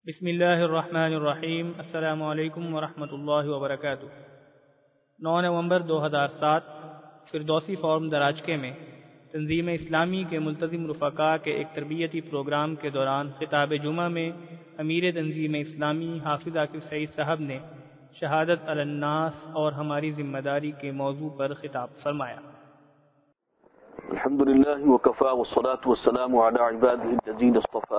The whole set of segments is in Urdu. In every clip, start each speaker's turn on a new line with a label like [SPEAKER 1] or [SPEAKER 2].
[SPEAKER 1] بسم اللہ الرحمن الرحیم۔ السلام علیکم ورحمۃ اللہ وبرکاتہ۔ 9 نومبر 2007 فردوسی فورم دراجکے میں تنظیم اسلامی کے ملتزم رفقاء کے ایک تربیتی پروگرام کے دوران خطاب جمعہ میں امیر تنظیم اسلامی حافظ عاقب سعید صاحب نے شہادت علی الناس اور ہماری ذمہ داری کے موضوع پر خطاب فرمایا۔
[SPEAKER 2] الحمدللہ وکفا والصلاة والسلام علی عباده الذین اصطفى،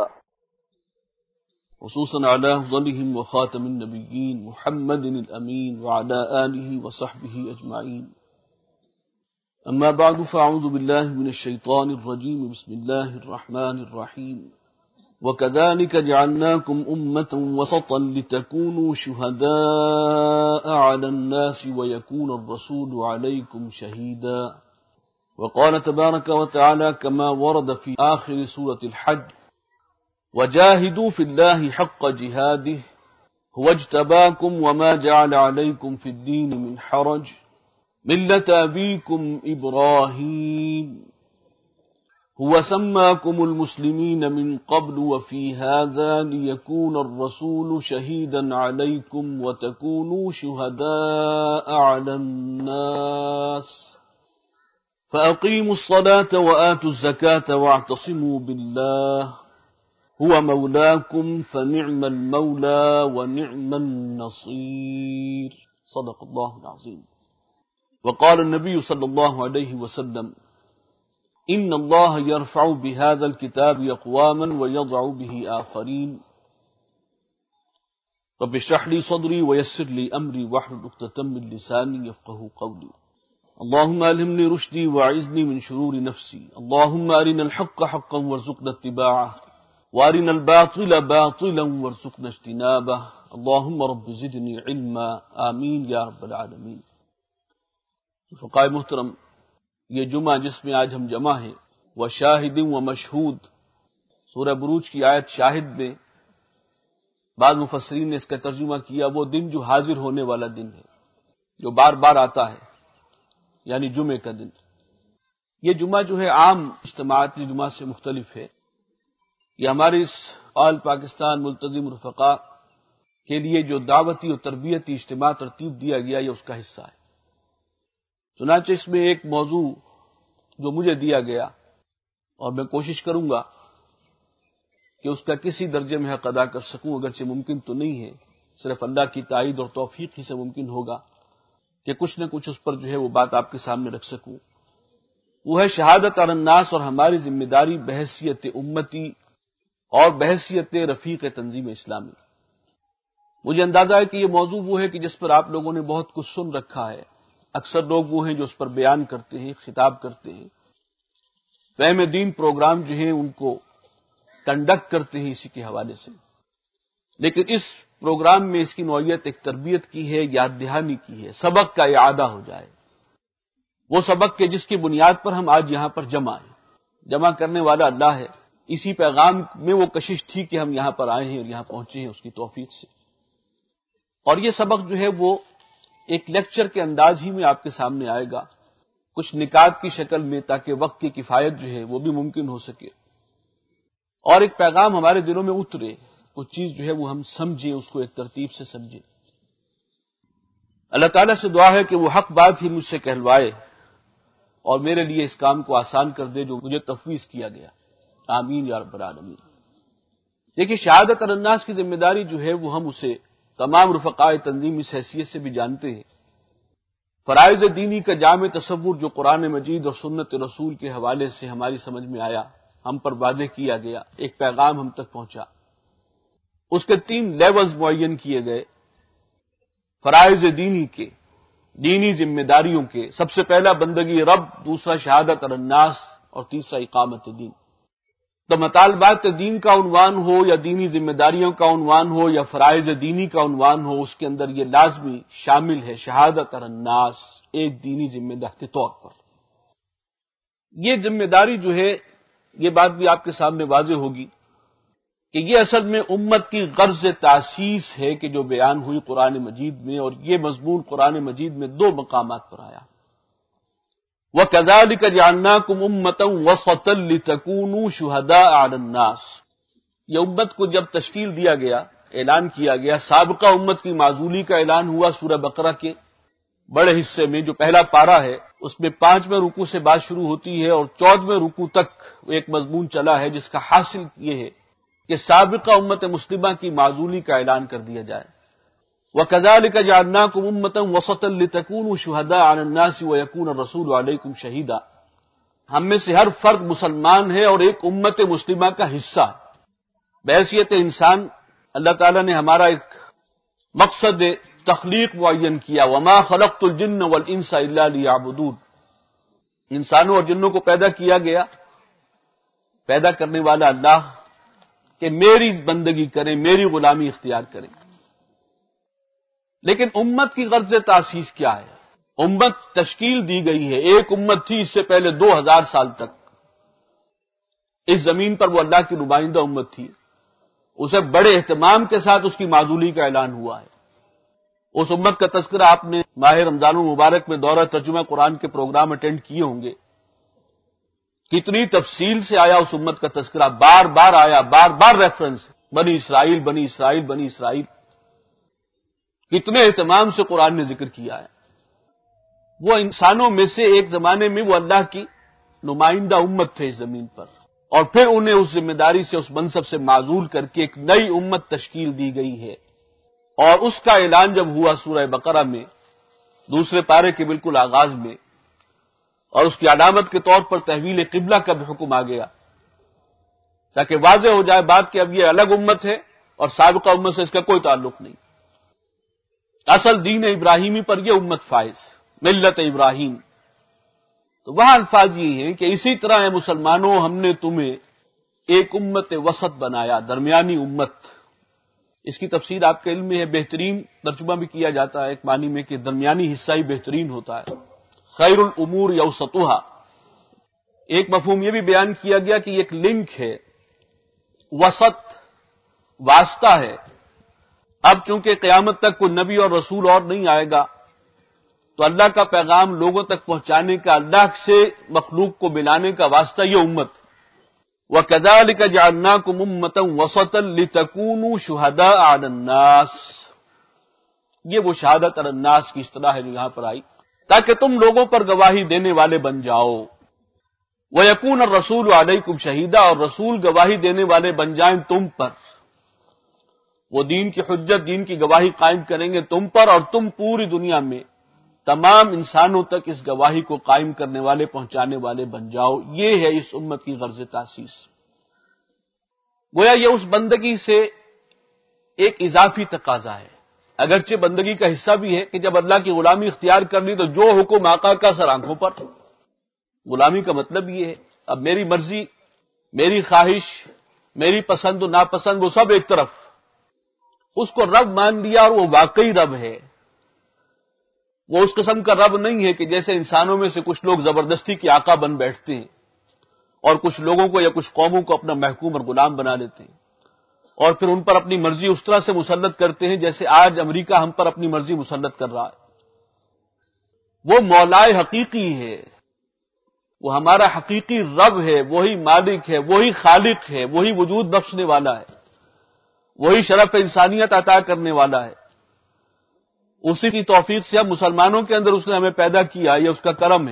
[SPEAKER 2] خصوصا على افضلهم وخاتم النبیین محمد الامین وعلى آلہ وصحبہ اجمعین۔ اما بعد فاعوذ باللہ من الشیطان الرجیم، بسم اللہ الرحمن الرحیم۔ وَكَذَلِكَ جَعَلْنَاكُمْ أُمَّةً وَسَطًا لِتَكُونُوا شُهَدَاءَ عَلَى النَّاسِ وَيَكُونَ الرَّسُولُ عَلَيْكُمْ شَهِيدًا۔ وقال تبارك وتعالى كما ورد في آخر سورة الحج: وجاهدوا في الله حق جهاده هو اجتباكم وما جعل عليكم في الدين من حرج ملة أبيكم إبراهيم هو سماكم المسلمين من قبل وفي هذا ليكون الرسول شهيدا عليكم وتكونوا شهداء على الناس فأقيموا الصلاة وآتوا الزكاة واعتصموا بالله هو مولاكم فنعم المولى ونعم النصير۔ صدق الله العظيم۔ وقال النبي صلى الله عليه وسلم: إن الله يرفع بهذا الكتاب أقواما ويضع به آخرين۔ رب اشرح لي صدري ويسر لي أمري واحلل عقدة من لساني يفقهوا قولي۔ اللهم ألهمني رشدي وأعذني من شرور نفسي۔ اللهم أرنا الحق حقا وارزقنا اتباعه وارنا الباطل باطلا وارزقنا اجتنابه۔ اللهم رب زدنی علما، آمین یا رب العالمین۔ فقائے محترم، یہ جمعہ جس میں آج ہم جمع ہیں، وشاہد و مشہود، سورہ بروج کی آیت شاہد میں بعض مفسرین نے اس کا ترجمہ کیا وہ دن جو حاضر ہونے والا دن ہے، جو بار بار آتا ہے، یعنی جمعے کا دن۔ یہ جمعہ جو ہے عام اجتماعاتی جمعہ سے مختلف ہے۔ یہ ہمارے اس آل پاکستان ملتزم رفقاء کے لیے جو دعوتی اور تربیتی اجتماع ترتیب دیا گیا یہ اس کا حصہ ہے۔ چنانچہ اس میں ایک موضوع جو مجھے دیا گیا اور میں کوشش کروں گا کہ اس کا کسی درجے میں حق ادا کر سکوں، اگرچہ ممکن تو نہیں ہے، صرف اللہ کی تائید اور توفیق ہی سے ممکن ہوگا کہ کچھ نہ کچھ اس پر جو ہے وہ بات آپ کے سامنے رکھ سکوں۔ وہ ہے شہادت علی الناس اور ہماری ذمہ داری بحیثیت امتی اور بحیثیت رفیق تنظیم اسلامی۔ مجھے اندازہ ہے کہ یہ موضوع وہ ہے کہ جس پر آپ لوگوں نے بہت کچھ سن رکھا ہے، اکثر لوگ وہ ہیں جو اس پر بیان کرتے ہیں، خطاب کرتے ہیں، فہم دین پروگرام جو ہیں ان کو کنڈکٹ کرتے ہیں اسی کے حوالے سے، لیکن اس پروگرام میں اس کی نوعیت ایک تربیت کی ہے، یاد دہانی کی ہے، سبق کا اعادہ ہو جائے، وہ سبق کے جس کی بنیاد پر ہم آج یہاں پر جمع ہیں۔ جمع کرنے والا اللہ ہے، اسی پیغام میں وہ کشش تھی کہ ہم یہاں پر آئے ہیں اور یہاں پہنچے ہیں اس کی توفیق سے۔ اور یہ سبق جو ہے وہ ایک لیکچر کے انداز ہی میں آپ کے سامنے آئے گا، کچھ نکات کی شکل میں، تاکہ وقت کی کفایت جو ہے وہ بھی ممکن ہو سکے اور ایک پیغام ہمارے دلوں میں اترے، کچھ چیز جو ہے وہ ہم سمجھیں، اس کو ایک ترتیب سے سمجھیں۔ اللہ تعالیٰ سے دعا ہے کہ وہ حق بات ہی مجھ سے کہلوائے اور میرے لیے اس کام کو آسان کر دے جو مجھے تفویض کیا گیا، آمین یا رب العالمین۔ دیکھیے، شہادت علی الناس کی ذمہ داری جو ہے وہ ہم اسے تمام رفقاء تنظیم اس حیثیت سے بھی جانتے ہیں۔ فرائض دینی کا جامع تصور جو قرآن مجید اور سنت رسول کے حوالے سے ہماری سمجھ میں آیا، ہم پر واضح کیا گیا، ایک پیغام ہم تک پہنچا، اس کے 3 لیولز معین کیے گئے فرائض دینی کے، دینی ذمہ داریوں کے۔ سب سے پہلا بندگی رب، دوسرا شہادت علی الناس اور تیسرا اقامت دین۔ تو مطالبات دین کا عنوان ہو یا دینی ذمہ داریوں کا عنوان ہو یا فرائض دینی کا عنوان ہو، اس کے اندر یہ لازمی شامل ہے شہادت علی الناس، ایک دینی ذمہ داری کے طور پر۔ یہ ذمہ داری جو ہے، یہ بات بھی آپ کے سامنے واضح ہوگی کہ یہ اصل میں امت کی غرض تاسیس ہے کہ جو بیان ہوئی قرآن مجید میں، اور یہ مضمون قرآن مجید میں 2 مقامات پر آیا۔ وَكَذَلِكَ جَعَلْنَاكُمْ أُمَّةً وَسَطًا لِتَكُونُوا شُهَدَاءَ عَلَى النَّاسِ۔ یہ امت کو جب تشکیل دیا گیا اعلان کیا گیا، سابقہ امت کی معزولی کا اعلان ہوا سورہ بقرہ کے بڑے حصے میں. جو پہلا پارہ ہے اس میں 5ویں رکوع سے بات شروع ہوتی ہے اور 14ویں رکوع تک ایک مضمون چلا ہے جس کا حاصل یہ ہے کہ سابقہ امت مسلمہ کی معزولی کا اعلان کر دیا جائے. وَكَذَلِكَ جَعَلْنَاكُمْ أُمَّةً وَسَطًا لِتَكُونُوا شُهَدَاءَ عَلَى النَّاسِ وَيَكُونَ الرَّسُولُ عَلَيْكُمْ شَهِيدًا. ہم میں سے ہر فرد مسلمان ہے اور ایک امت مسلمہ کا حصہ ہے. بحیثیت انسان اللہ تعالیٰ نے ہمارا ایک مقصد تخلیق معین کیا. وَمَا خَلَقْتُ الْجِنَّ وَالْإِنسَ إِلَّا لِيَعْبُدُونِ. انسانوں اور جنوں کو پیدا کیا گیا، پیدا کرنے والا اللہ، کہ میری بندگی کریں، میری غلامی اختیار کریں. لیکن امت کی غرض تاسیس کیا ہے؟ امت تشکیل دی گئی ہے. ایک امت تھی اس سے پہلے 2000 سال تک اس زمین پر، وہ اللہ کی نمائندہ امت تھی. اسے بڑے اہتمام کے ساتھ اس کی معزولی کا اعلان ہوا ہے. اس امت کا تذکرہ آپ نے ماہ رمضان المبارک میں دورہ ترجمہ قرآن کے پروگرام اٹینڈ کیے ہوں گے. کتنی تفصیل سے آیا اس امت کا تذکرہ، بار بار آیا، بار بار ریفرنس، بنی اسرائیل بنی اسرائیل بنی اسرائیل. کتنے اہتمام سے قرآن نے ذکر کیا ہے. وہ انسانوں میں سے ایک زمانے میں وہ اللہ کی نمائندہ امت تھے اس زمین پر، اور پھر انہیں اس ذمہ داری سے، اس منصب سے معزول کر کے ایک نئی امت تشکیل دی گئی ہے. اور اس کا اعلان جب ہوا سورہ بقرہ میں دوسرے پارے کے بالکل آغاز میں، اور اس کی علامت کے طور پر تحویل قبلہ کا بھی حکم آ گیا، تاکہ واضح ہو جائے بات کہ اب یہ الگ امت ہے اور سابقہ امت سے اس کا کوئی تعلق نہیں. اصل دین ابراہیمی پر یہ امت فائز، ملت ابراہیم. تو وہاں الفاظ یہ ہیں کہ اسی طرح اے مسلمانوں ہم نے تمہیں ایک امت وسط بنایا، درمیانی امت. اس کی تفسیر آپ کے علم میں ہے، بہترین ترجمہ بھی کیا جاتا ہے ایک معنی میں کہ درمیانی حصہ ہی بہترین ہوتا ہے. خیر الامور اوسطها. ایک مفہوم یہ بھی بیان کیا گیا کہ یہ ایک لنک ہے، وسط واسطہ ہے. اب چونکہ قیامت تک کوئی نبی اور رسول اور نہیں آئے گا، تو اللہ کا پیغام لوگوں تک پہنچانے کا، اللہ سے مخلوق کو ملانے کا واسطہ یہ امت. وَكَذَلِكَ جَعَلْنَاكُمْ أُمَّةً وَسَطًا لِتَكُونُوا شُهَدَاءَ عَلَى النَّاسِ. یہ وہ شہادت علی الناس کی اصطلاح ہے جو یہاں پر آئی، تاکہ تم لوگوں پر گواہی دینے والے بن جاؤ. وَيَكُونَ الرَّسُولُ عَلَيْكُمْ شَهِيدًا. اور رسول گواہی دینے والے بن جائیں تم پر. وہ دین کی حجت، دین کی گواہی قائم کریں گے تم پر، اور تم پوری دنیا میں تمام انسانوں تک اس گواہی کو قائم کرنے والے، پہنچانے والے بن جاؤ. یہ ہے اس امت کی غرض تاسیس. گویا یہ اس بندگی سے ایک اضافی تقاضا ہے، اگرچہ بندگی کا حصہ بھی ہے کہ جب اللہ کی غلامی اختیار کر لی تو جو حکم آقا کا سر آنکھوں پر. غلامی کا مطلب یہ ہے اب میری مرضی، میری خواہش، میری پسند و ناپسند وہ سب ایک طرف. اس کو رب مان لیا اور وہ واقعی رب ہے. وہ اس قسم کا رب نہیں ہے کہ جیسے انسانوں میں سے کچھ لوگ زبردستی کے آقا بن بیٹھتے ہیں اور کچھ لوگوں کو یا کچھ قوموں کو اپنا محکوم اور غلام بنا لیتے ہیں، اور پھر ان پر اپنی مرضی اس طرح سے مسلط کرتے ہیں جیسے آج امریکہ ہم پر اپنی مرضی مسلط کر رہا ہے. وہ مولائے حقیقی ہے، وہ ہمارا حقیقی رب ہے، وہی مالک ہے، وہی خالق ہے، وہی وجود بخشنے والا ہے، وہی شرف انسانیت عطا کرنے والا ہے. اسی کی توفیق سے ہم مسلمانوں کے اندر اس نے ہمیں پیدا کیا، یہ اس کا کرم ہے.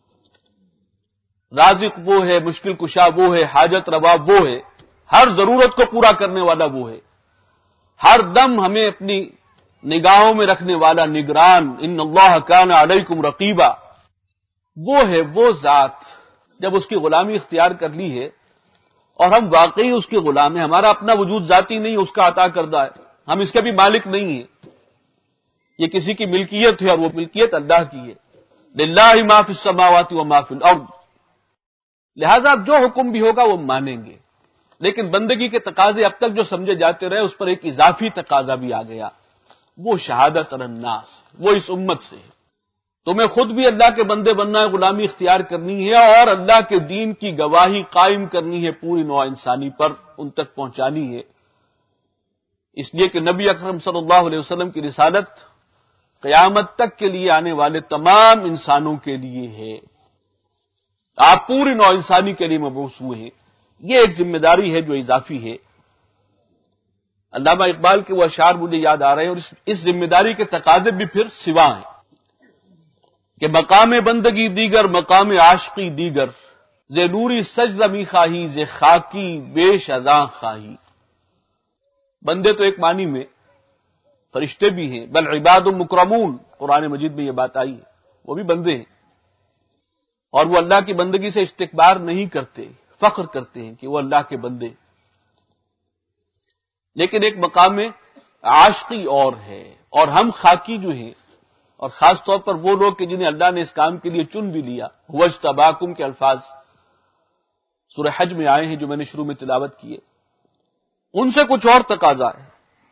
[SPEAKER 2] رازق وہ ہے، مشکل کشا وہ ہے، حاجت روا وہ ہے، ہر ضرورت کو پورا کرنے والا وہ ہے، ہر دم ہمیں اپنی نگاہوں میں رکھنے والا نگران. ان اللہ کان علیکم رقیبا. وہ ہے وہ ذات. جب اس کی غلامی اختیار کر لی ہے اور ہم واقعی اس کے غلام ہیں، ہمارا اپنا وجود ذاتی نہیں، اس کا عطا کردہ ہے، ہم اس کے بھی مالک نہیں ہیں. یہ کسی کی ملکیت ہے اور وہ ملکیت اللہ کی ہے. للہ ما فی السماوات و ما فی الارض. لہذا جو حکم بھی ہوگا وہ مانیں گے. لیکن بندگی کے تقاضے اب تک جو سمجھے جاتے رہے اس پر ایک اضافی تقاضا بھی آ گیا، وہ شہادت علی الناس. وہ اس امت سے ہے. تمہیں خود بھی اللہ کے بندے بننا ہے، غلامی اختیار کرنی ہے، اور اللہ کے دین کی گواہی قائم کرنی ہے پوری نوع انسانی پر، ان تک پہنچانی ہے. اس لیے کہ نبی اکرم صلی اللہ علیہ وسلم کی رسالت قیامت تک کے لیے آنے والے تمام انسانوں کے لیے ہے. آپ پوری نوع انسانی کے لیے مبعوث ہوئے ہیں. یہ ایک ذمہ داری ہے جو اضافی ہے. علامہ اقبال کے وہ اشعار مجھے یاد آ رہے ہیں، اور اس ذمہ داری کے تقاضے بھی پھر سوا ہیں کہ مقام بندگی دیگر مقام عاشقی دیگر، ز نوری سج زمی خواہی ز خاکی بیش ازاں خواہی۔ بندے تو ایک معنی میں فرشتے بھی ہیں، بل عباد مکرمون، قرآن مجید میں یہ بات آئی ہے، وہ بھی بندے ہیں، اور وہ اللہ کی بندگی سے استکبار نہیں کرتے، فخر کرتے ہیں کہ وہ اللہ کے بندے۔ لیکن ایک مقام عاشقی اور ہے، اور ہم خاکی جو ہیں، اور خاص طور پر وہ لوگ کہ جنہیں اللہ نے اس کام کے لیے چن بھی لیا، وَاجْتَبَاكُمْ کے الفاظ سورہ حج میں آئے ہیں جو میں نے شروع میں تلاوت کیے، ان سے کچھ اور تقاضا ہے۔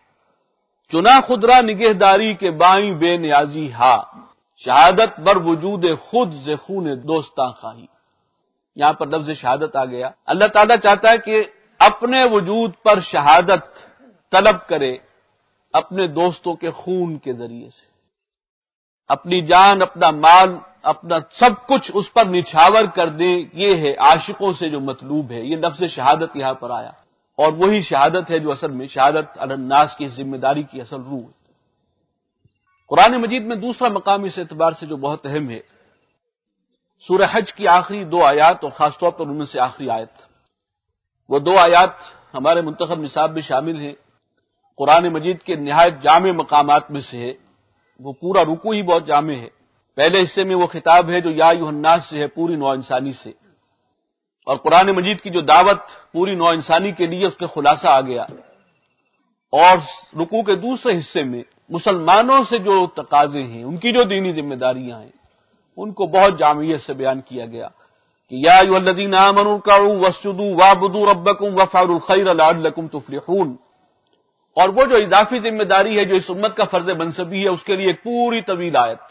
[SPEAKER 2] چنا خدرا نگہداری کے بائیں بے نیازی ہا، شہادت بر وجود خود ز خون دوستاں خواہی۔ یہاں پر لفظ شہادت آ گیا۔ اللہ تعالیٰ چاہتا ہے کہ اپنے وجود پر شہادت طلب کرے اپنے دوستوں کے خون کے ذریعے سے، اپنی جان، اپنا مال، اپنا سب کچھ اس پر نچھاور کر دیں۔ یہ ہے عاشقوں سے جو مطلوب ہے، یہ لفظ شہادت یہاں پر آیا، اور وہی شہادت ہے جو اصل میں شہادت علی الناس کی ذمہ داری کی اصل روح ہے۔ قرآن مجید میں دوسرا مقام اس اعتبار سے جو بہت اہم ہے، سورہ حج کی آخری 2 آیات، اور خاص طور پر ان میں سے آخری آیت، وہ 2 آیات ہمارے منتخب نصاب میں شامل ہیں، قرآن مجید کے نہایت جامع مقامات میں سے ہے۔ وہ پورا رکوع ہی بہت جامع ہے۔ پہلے حصے میں وہ خطاب ہے جو یا ایھا الناس سے ہے، پوری نوع انسانی سے، اور قرآن مجید کی جو دعوت پوری نوع انسانی کے لیے، اس کا خلاصہ آ گیا۔ اور رکوع کے دوسرے حصے میں مسلمانوں سے جو تقاضے ہیں، ان کی جو دینی ذمہ داریاں ہیں، ان کو بہت جامعیت سے بیان کیا گیا کہ یا ایھا الذین آمنوا ارکعوا واسجدوا واعبدوا ربکم وافعلوا الخیر لعلکم تفلحون۔ اور وہ جو اضافی ذمہ داری ہے جو اس امت کا فرض منصبی ہے، اس کے لیے ایک پوری طویل آیت،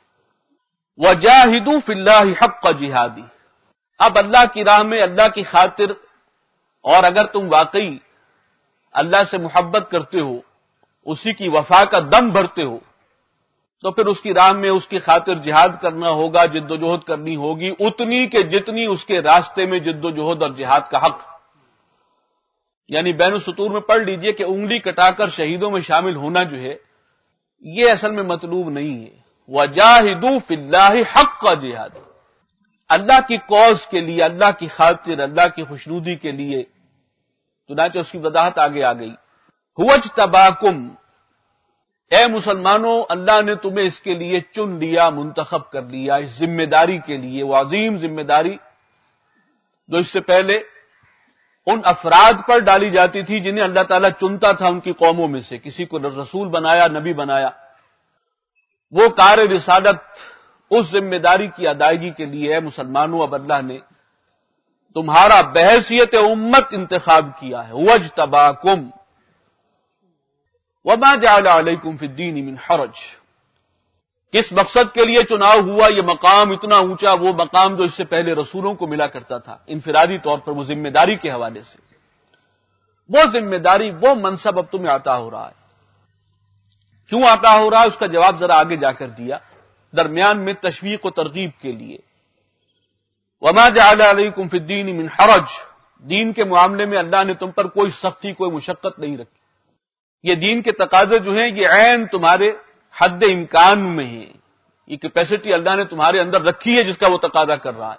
[SPEAKER 2] وجاہدوا فی اللہ حق جہادی۔ اب اللہ کی راہ میں، اللہ کی خاطر، اور اگر تم واقعی اللہ سے محبت کرتے ہو، اسی کی وفا کا دم بھرتے ہو، تو پھر اس کی راہ میں، اس کی خاطر جہاد کرنا ہوگا، جد و جہد کرنی ہوگی، اتنی کہ جتنی اس کے راستے میں جد و جہد اور جہاد کا حق۔ یعنی بین السطور میں پڑھ لیجئے کہ انگلی کٹا کر شہیدوں میں شامل ہونا جو ہے، یہ اصل میں مطلوب نہیں ہے۔ وَجَاهِدُوا فِي اللَّهِ حَقَّ جِهَادِ، اللہ کی کاز کے لیے، اللہ کی خاطر، اللہ کی خوشنودی کے لیے۔ چنانچہ اس کی وضاحت آگے آ گئی۔ هُوَ اجْتَبَاكُمْ، اے مسلمانوں، اللہ نے تمہیں اس کے لیے چن لیا، منتخب کر لیا، اس ذمہ داری کے لیے، وہ عظیم ذمہ داری جو اس سے پہلے ان افراد پر ڈالی جاتی تھی جنہیں اللہ تعالیٰ چنتا تھا ان کی قوموں میں سے، کسی کو رسول بنایا، نبی بنایا۔ وہ کار رسالت، اس ذمہ داری کی ادائیگی کے لیے ہے مسلمانوں، اب اللہ نے تمہارا بحیثیت امت انتخاب کیا ہے۔ وَاجْتَبَاكُمْ وَمَا جَعَلَ عَلَيْكُمْ فِي الدِّينِ مِنْ حَرَجٍ۔ کس مقصد کے لیے چناؤ ہوا؟ یہ مقام اتنا اونچا، وہ مقام جو اس سے پہلے رسولوں کو ملا کرتا تھا انفرادی طور پر، وہ ذمہ داری کے حوالے سے، وہ ذمہ داری، وہ منصب اب تمہیں عطا ہو رہا ہے۔ کیوں عطا ہو رہا ہے؟ اس کا جواب ذرا آگے جا کر دیا، درمیان میں تشویق و ترغیب کے لیے۔ وَمَا جَعَلَ عَلَيْكُمْ فِي الدِّينِ مِنْ حَرَجٍ، دین کے معاملے میں اللہ نے تم پر کوئی سختی، کوئی مشقت نہیں رکھی۔ یہ دین کے تقاضے جو ہیں، یہ عین تمہارے حد امکان میں ہیں، یہ کیپیسٹی اللہ نے تمہارے اندر رکھی ہے جس کا وہ تقاضا کر رہا ہے۔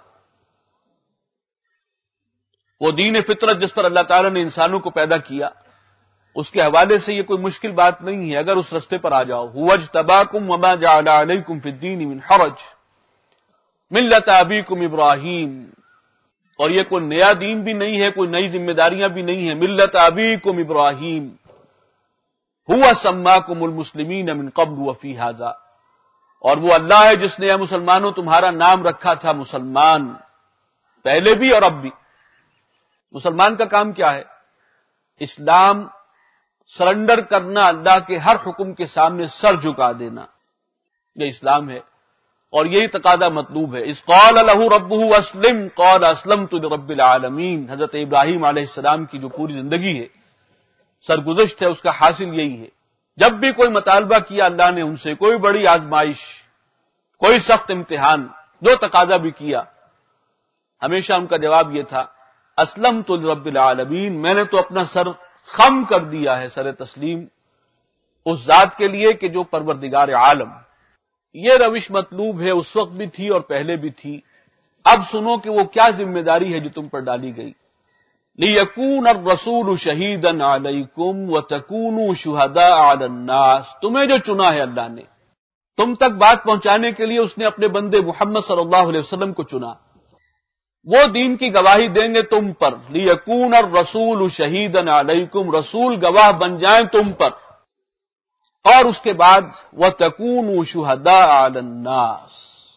[SPEAKER 2] وہ دین فطرت جس پر اللہ تعالیٰ نے انسانوں کو پیدا کیا، اس کے حوالے سے یہ کوئی مشکل بات نہیں ہے اگر اس رستے پر آ جاؤ۔ هُوَ اجْتَبَاكُمْ وَمَا جَعَلَ عَلَيْكُمْ فِي الدِّينِ مِنْ حَرَجٍ مِلَّةَ أَبِيكُمْ إِبْرَاهِيمَ، اور یہ کوئی نیا دین بھی نہیں ہے، کوئی نئی ذمہ داریاں بھی نہیں ہیں۔ مِلَّةَ أَبِيكُمْ إِبْرَاهِيمَ هُوَ سَمَّاكُمُ الْمُسْلِمِينَ مِنْ قَبْلُ وَفِي هَذَا، اور وہ اللہ ہے جس نے اے مسلمانوں تمہارا نام رکھا تھا مسلمان، پہلے بھی اور اب بھی۔ مسلمان کا کام کیا ہے؟ اسلام، سرنڈر کرنا، اللہ کے ہر حکم کے سامنے سر جھکا دینا، یہ اسلام ہے، اور یہی تقاضا مطلوب ہے۔ اذ قال له ربه اسلم قال اسلمت لرب العالمین، حضرت ابراہیم علیہ السلام کی جو پوری زندگی ہے، سرگزشت ہے، اس کا حاصل یہی ہے۔ جب بھی کوئی مطالبہ کیا اللہ نے ان سے، کوئی بڑی آزمائش، کوئی سخت امتحان، جو تقاضا بھی کیا، ہمیشہ ان کا جواب یہ تھا اسلمت لرب العالمین، میں نے تو اپنا سر خم کر دیا ہے سر تسلیم اس ذات کے لیے کہ جو پروردگار عالم. یہ روش مطلوب ہے، اس وقت بھی تھی اور پہلے بھی تھی. اب سنو کہ وہ کیا ذمہ داری ہے جو تم پر ڈالی گئی. لِيَكُونَ الرَّسُولُ شَهِيدًا عَلَيْكُمْ وَتَكُونُوا شُهَدَاءَ عَلَى النَّاسِ. تمہیں جو چنا ہے اللہ نے تم تک بات پہنچانے کے لیے، اس نے اپنے بندے محمد صلی اللہ علیہ وسلم کو چنا. وہ دین کی گواہی دیں گے تم پر. لِيَكُونَ الرَّسُولُ شَهِيدًا عَلَيْكُمْ، رسول گواہ بن جائیں تم پر. اور اس کے بعد وَتَكُونُوا شُهَدَاءَ عَلَى النَّاسِ.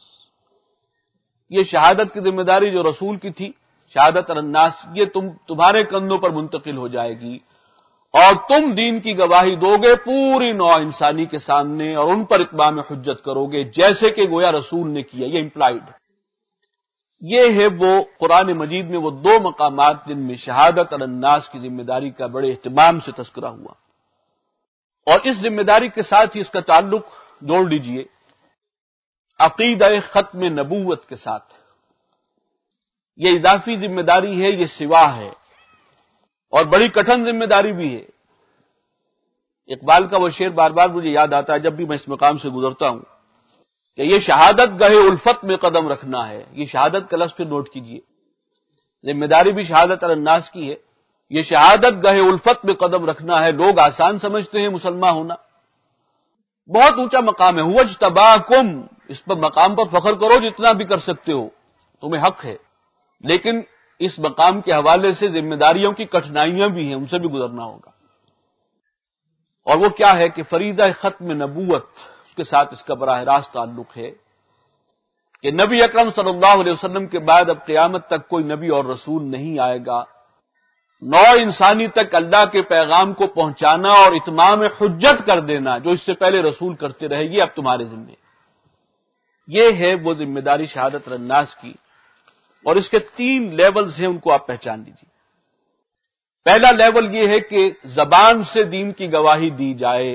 [SPEAKER 2] یہ شہادت کی ذمہ داری جو رسول کی تھی، شہادت علی الناس، یہ تمہارے کندھوں پر منتقل ہو جائے گی اور تم دین کی گواہی دو گے پوری نوع انسانی کے سامنے اور ان پر اتمام حجت کرو گے جیسے کہ گویا رسول نے کیا. یہ امپلائڈ. یہ ہے وہ قرآن مجید میں وہ دو مقامات جن میں شہادت علی الناس کی ذمہ داری کا بڑے اہتمام سے تذکرہ ہوا. اور اس ذمہ داری کے ساتھ ہی اس کا تعلق جوڑ لیجئے عقیدہ ختم نبوت کے ساتھ. یہ اضافی ذمہ داری ہے، یہ سوا ہے اور بڑی کٹھن ذمہ داری بھی ہے. اقبال کا وہ شعر بار بار مجھے یاد آتا ہے جب بھی میں اس مقام سے گزرتا ہوں کہ یہ شہادت گہے الفت میں قدم رکھنا ہے. یہ شہادت کا لفظ پھر نوٹ کیجئے. ذمہ داری بھی شہادت علی الناس کی ہے. یہ شہادت گہے الفت میں قدم رکھنا ہے. لوگ آسان سمجھتے ہیں مسلمان ہونا، بہت اونچا مقام ہے. هو اجتباکم، اس پر مقام پر فخر کرو جتنا بھی کر سکتے ہو، تمہیں حق ہے. لیکن اس مقام کے حوالے سے ذمہ داریوں کی کٹھنائیاں بھی ہیں، ان سے بھی گزرنا ہوگا. اور وہ کیا ہے کہ فریضہ ختم نبوت، اس کے ساتھ اس کا براہ راست تعلق ہے کہ نبی اکرم صلی اللہ علیہ وسلم کے بعد اب قیامت تک کوئی نبی اور رسول نہیں آئے گا. نوع انسانی تک اللہ کے پیغام کو پہنچانا اور اتمام حجت کر دینا جو اس سے پہلے رسول کرتے رہے، یہ اب تمہارے ذمہ. یہ ہے وہ ذمہ داری شہادت الناس کی. اور اس کے 3 لیولز ہیں، ان کو آپ پہچان لیجیے. پہلا لیول یہ ہے کہ زبان سے دین کی گواہی دی جائے.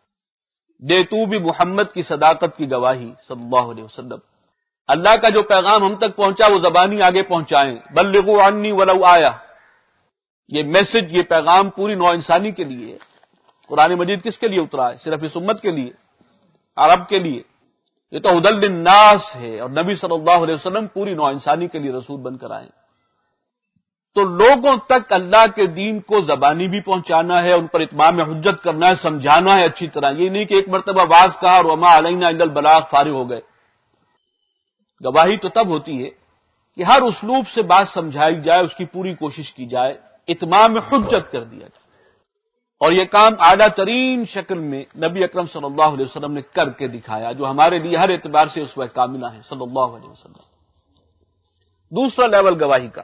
[SPEAKER 2] دے تو بھی محمد کی صداقت کی گواہی صلی اللہ علیہ وسلم. اللہ کا جو پیغام ہم تک پہنچا وہ زبانی آگے پہنچائیں. بلغوا عنی ولو آیا. یہ میسج، یہ پیغام پوری نوع انسانی کے لیے ہے. قرآن مجید کس کے لیے اترا ہے؟ صرف اس امت کے لیے، عرب کے لیے. یہ تو ہدی للناس ہے اور نبی صلی اللہ علیہ وسلم پوری نوع انسانی کے لیے رسول بن کر آئے. تو لوگوں تک اللہ کے دین کو زبانی بھی پہنچانا ہے، ان پر اتمام حجت کرنا ہے، سمجھانا ہے اچھی طرح. یہ نہیں کہ ایک مرتبہ واز کہا اور وما علینا الا البلاغ، فارغ ہو گئے. گواہی تو تب ہوتی ہے کہ ہر اسلوب سے بات سمجھائی جائے، اس کی پوری کوشش کی جائے، اتمام حجت کر دیا جائے. اور یہ کام اعلیٰ ترین شکل میں نبی اکرم صلی اللہ علیہ وسلم نے کر کے دکھایا، جو ہمارے لیے ہر اعتبار سے اسوہ کاملہ ہے صلی اللہ علیہ وسلم. دوسرا لیول گواہی کا،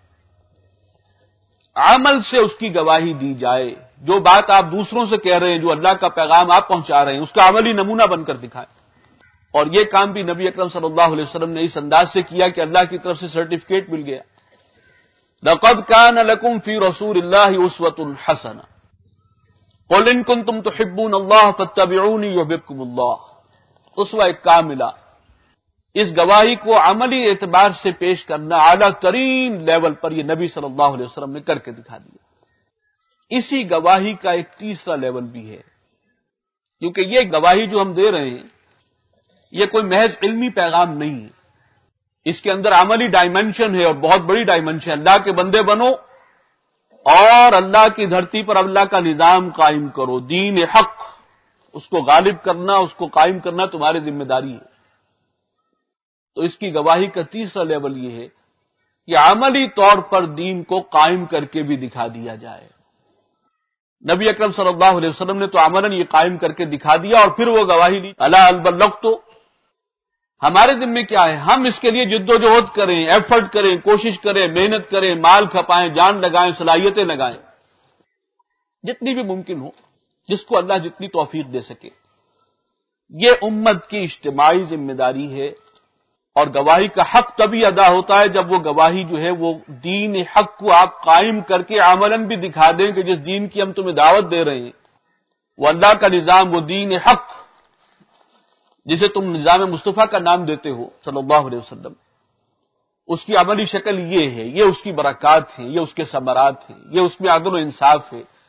[SPEAKER 2] عمل سے اس کی گواہی دی جائے. جو بات آپ دوسروں سے کہہ رہے ہیں، جو اللہ کا پیغام آپ پہنچا رہے ہیں، اس کا عملی نمونہ بن کر دکھائیں. اور یہ کام بھی نبی اکرم صلی اللہ علیہ وسلم نے اس انداز سے کیا کہ اللہ کی طرف سے سرٹیفکیٹ مل گیا. لقد كان لكم في رسول الله اسوة حسنة قل ان كنتم تحبون الله فاتبعوني يحببكم الله. اسوہ کاملہ، اس گواہی کو عملی اعتبار سے پیش کرنا اعلیٰ ترین لیول پر یہ نبی صلی اللہ علیہ وسلم نے کر کے دکھا دیا. اسی گواہی کا ایک تیسرا لیول بھی ہے، کیونکہ یہ گواہی جو ہم دے رہے ہیں یہ کوئی محض علمی پیغام نہیں ہے. اس کے اندر عملی ڈائمنشن ہے اور بہت بڑی ڈائمنشن. اللہ کے بندے بنو اور اللہ کی دھرتی پر اللہ کا نظام قائم کرو. دین حق، اس کو غالب کرنا، اس کو قائم کرنا تمہاری ذمہ داری ہے. تو اس کی گواہی کا تیسرا لیول یہ ہے کہ عملی طور پر دین کو قائم کر کے بھی دکھا دیا جائے. نبی اکرم صلی اللہ علیہ وسلم نے تو عملاً یہ قائم کر کے دکھا دیا اور پھر وہ گواہی دی. الا هل بلغت. ہمارے ذمہ کیا ہے؟ ہم اس کے لیے جد و جہد کریں، ایفرٹ کریں، کوشش کریں، محنت کریں، مال کھپائیں، جان لگائیں، صلاحیتیں لگائیں، جتنی بھی ممکن ہو، جس کو اللہ جتنی توفیق دے سکے. یہ امت کی اجتماعی ذمہ داری ہے. اور گواہی کا حق تبھی ادا ہوتا ہے جب وہ گواہی جو ہے وہ دین حق کو آپ قائم کر کے عملاً بھی دکھا دیں کہ جس دین کی ہم تمہیں دعوت دے رہے ہیں وہ اللہ کا نظام، وہ دین حق جسے تم نظام مصطفیٰ کا نام دیتے ہو صلی اللہ علیہ وسلم، اس کی عملی شکل یہ ہے. یہ اس کی برکات ہیں، یہ اس کے ثمرات ہیں، یہ اس میں عدل و انصاف ہے،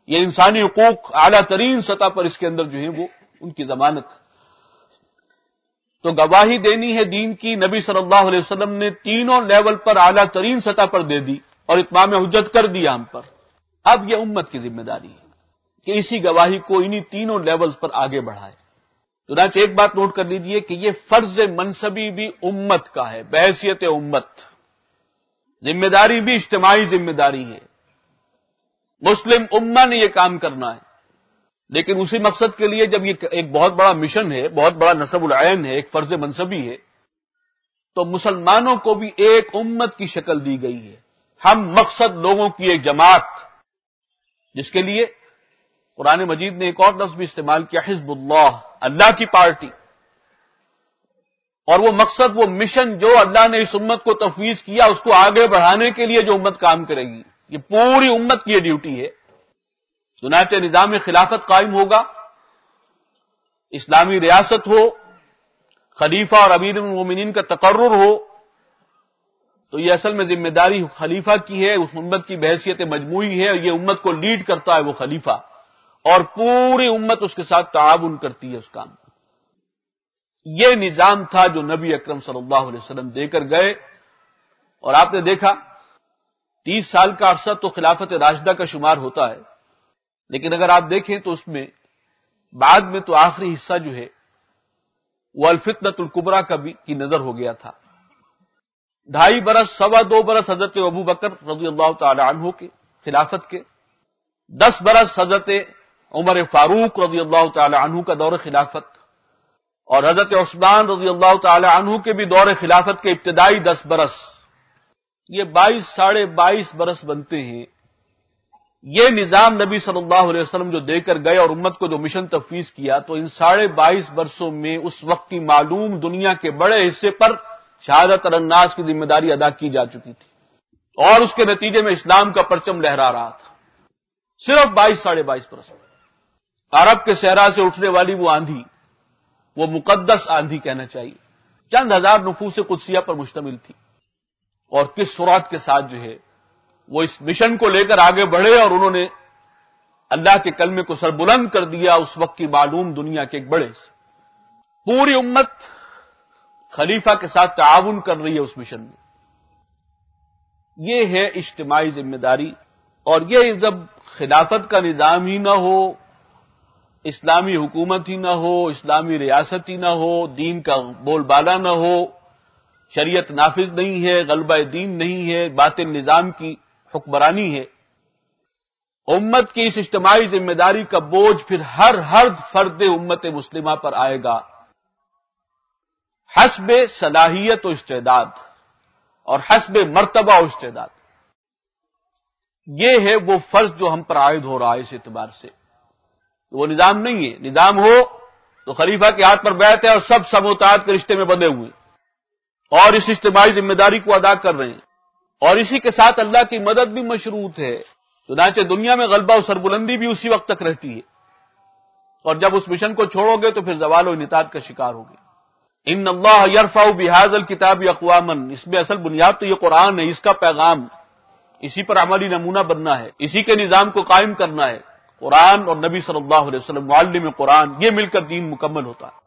[SPEAKER 2] یہ انسانی حقوق اعلیٰ ترین سطح پر اس کے اندر جو ہے وہ ان کی ضمانت ہے۔ تو گواہی دینی ہے دین کی، نبی صلی اللہ علیہ وسلم نے تینوں لیول پر اعلیٰ ترین سطح پر دے دی اور اتمام حجت کر دیا ہم پر۔ اب یہ امت کی ذمہ داری ہے کہ اسی گواہی کو انہی تینوں لیولز پر آگے بڑھائے۔ چنانچہ ایک بات نوٹ کر لیجئے کہ یہ فرض منصبی بھی امت کا ہے، بحیثیت امت، ذمہ داری بھی اجتماعی ذمہ داری ہے۔ مسلم امہ نے یہ کام کرنا ہے، لیکن اسی مقصد کے لیے جب یہ ایک بہت بڑا مشن ہے، بہت بڑا نصب العین ہے، ایک فرض منصبی ہے، تو مسلمانوں کو بھی ایک امت کی شکل دی گئی ہے۔ ہم مقصد لوگوں کی ایک جماعت، جس کے لیے قرآن مجید نے ایک اور لفظ بھی استعمال کیا، حزب اللہ، اللہ کی پارٹی۔ اور وہ مقصد، وہ مشن جو اللہ نے اس امت کو تفویض کیا، اس کو آگے بڑھانے کے لیے جو امت کام کرے گی، یہ پوری امت کی یہ ڈیوٹی ہے۔ چنانچہ نظام خلافت قائم ہوگا، اسلامی ریاست ہو، خلیفہ اور امیر المومنین کا تقرر ہو، تو یہ اصل میں ذمہ داری خلیفہ کی ہے، اس امت کی بحیثیت مجموعی ہے، اور یہ امت کو لیڈ کرتا ہے وہ خلیفہ، اور پوری امت اس کے ساتھ تعاون کرتی ہے اس کام میں۔ یہ نظام تھا جو نبی اکرم صلی اللہ علیہ وسلم دے کر گئے، اور آپ نے دیکھا 30 سال کا عرصہ تو خلافت راشدہ کا شمار ہوتا ہے، لیکن اگر آپ دیکھیں تو اس میں بعد میں تو آخری حصہ جو ہے وہ الفتنۃ الکبریٰ کا بھی کی نظر ہو گیا تھا۔ 2.5 برس، 2.25 برس حضرت ابو بکر رضی اللہ تعالی عنہ کے خلافت کے، 10 برس حضرت عمر فاروق رضی اللہ تعالی عنہ کا دور خلافت، اور حضرت عثمان رضی اللہ تعالی عنہ کے بھی دور خلافت کے ابتدائی 10 برس، یہ 22 ساڑھے 22 برس بنتے ہیں۔ یہ نظام نبی صلی اللہ علیہ وسلم جو دے کر گئے اور امت کو جو مشن تفویض کیا، تو ان 22.5 برسوں میں اس وقت کی معلوم دنیا کے بڑے حصے پر شہادت الناس کی ذمہ داری ادا کی جا چکی تھی، اور اس کے نتیجے میں اسلام کا پرچم لہرا رہا تھا۔ صرف 22 ساڑھے 22 برس میں عرب کے صحرا سے اٹھنے والی وہ آندھی، وہ مقدس آندھی کہنا چاہیے، چند ہزار نفوس قدسیہ پر مشتمل تھی، اور کس سرعت کے ساتھ جو ہے وہ اس مشن کو لے کر آگے بڑھے، اور انہوں نے اللہ کے کلمے کو سربلند کر دیا اس وقت کی معلوم دنیا کے ایک بڑے سے۔ پوری امت خلیفہ کے ساتھ تعاون کر رہی ہے اس مشن میں۔ یہ ہے اجتماعی ذمہ داری، اور یہ جب خلافت کا نظام ہی نہ ہو، اسلامی حکومت ہی نہ ہو، اسلامی ریاست ہی نہ ہو، دین کا بول بالا نہ ہو، شریعت نافذ نہیں ہے، غلبہ دین نہیں ہے، باطل نظام کی حکمرانی ہے، امت کی اس اجتماعی ذمہ داری کا بوجھ پھر ہر فرد امت مسلمہ پر آئے گا، حسب صلاحیت و استعداد، اور حسب مرتبہ و استعداد۔ یہ ہے وہ فرض جو ہم پر عائد ہو رہا ہے اس اعتبار سے۔ وہ نظام نہیں ہے، نظام ہو تو خلیفہ کے ہاتھ پر بیعت ہے اور سب سموتات کے رشتے میں بندھے ہوئے ہیں، اور اس اجتماعی ذمہ داری کو ادا کر رہے ہیں، اور اسی کے ساتھ اللہ کی مدد بھی مشروط ہے۔ چنانچہ دنیا میں غلبہ و سربلندی بھی اسی وقت تک رہتی ہے، اور جب اس مشن کو چھوڑو گے تو پھر زوال و انحطاط کا شکار ہوگے۔ ان اللہ یرفع بہذا الکتاب اقواما، اس میں اصل بنیاد تو یہ قرآن ہے، اس کا پیغام، اسی پر عملی نمونہ بننا ہے، اسی کے نظام کو قائم کرنا ہے۔ قرآن اور نبی صلی اللہ علیہ وسلم معلم قرآن، یہ مل کر دین مکمل ہوتا ہے۔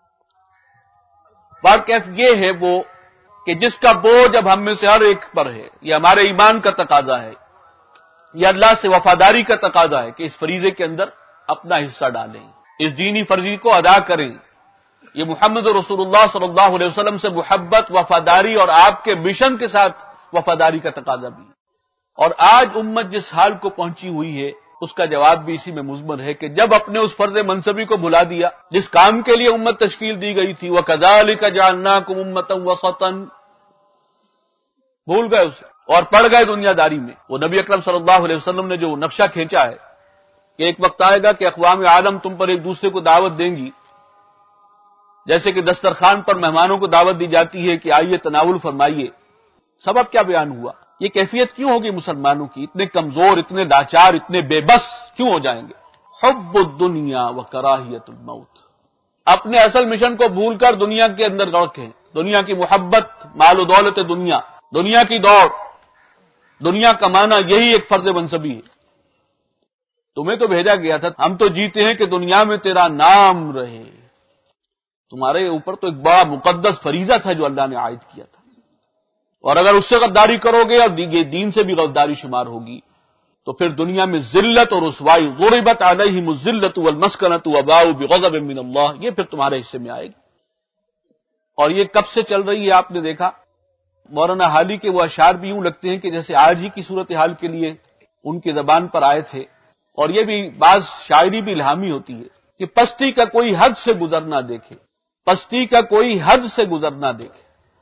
[SPEAKER 2] واقف یہ ہے وہ کہ جس کا بوجھ اب ہم میں سے ہر ایک پر ہے، یہ ہمارے ایمان کا تقاضا ہے، یہ اللہ سے وفاداری کا تقاضا ہے کہ اس فریضے کے اندر اپنا حصہ ڈالیں، اس دینی فرضی کو ادا کریں۔ یہ محمد رسول اللہ صلی اللہ علیہ وسلم سے محبت، وفاداری اور آپ کے مشن کے ساتھ وفاداری کا تقاضا بھی ہے۔ اور آج امت جس حال کو پہنچی ہوئی ہے اس کا جواب بھی اسی میں مضمر ہے کہ جب اپنے اس فرض منصبی کو بھلا دیا جس کام کے لیے امت تشکیل دی گئی تھی، وَكَذَلِكَ جَعَلْنَاكُمْ أُمَّةً وَسَطًا، بھول گئے اسے اور پڑ گئے دنیا داری میں۔ وہ نبی اکرم صلی اللہ علیہ وسلم نے جو نقشہ کھینچا ہے کہ ایک وقت آئے گا کہ اقوام عالم تم پر ایک دوسرے کو دعوت دیں گی، جیسے کہ دسترخوان پر مہمانوں کو دعوت دی جاتی ہے کہ آئیے تناول فرمائیے۔ سبب کیا بیان ہوا؟ یہ کیفیت کیوں ہوگی مسلمانوں کی؟ اتنے کمزور، اتنے لاچار، اتنے بے بس کیوں ہو جائیں گے؟ حب الدنیا و کراہیت الموت، اپنے اصل مشن کو بھول کر دنیا کے اندر غرق ہیں، دنیا کی محبت، مال و دولت دنیا، دنیا کی دوڑ، دنیا کمانا، یہی ایک فرض منصبی ہے۔ تمہیں تو بھیجا گیا تھا، ہم تو جیتے ہیں کہ دنیا میں تیرا نام رہے. تمہارے اوپر تو ایک بڑا مقدس فریضہ تھا جو اللہ نے عائد کیا تھا، اور اگر اس سے غداری کرو گے اور یہ دین سے بھی غداری شمار ہوگی تو پھر دنیا میں ذلت اور رسوائی، ضربت علیہم الذلۃ والمسکنۃ وباؤوا بغضب من اللہ، یہ پھر تمہارے حصے میں آئے گی. اور یہ کب سے چل رہی ہے آپ نے دیکھا. مولانا حالی کے وہ اشعار بھی یوں لگتے ہیں کہ جیسے آج ہی کی صورتحال کے لیے ان کی زبان پر آئے تھے. اور یہ بھی بعض شاعری بھی الہامی ہوتی ہے کہ پستی کا کوئی حد سے گزر نہ دیکھے، پستی کا کوئی حد سے گزر نہ دیکھے،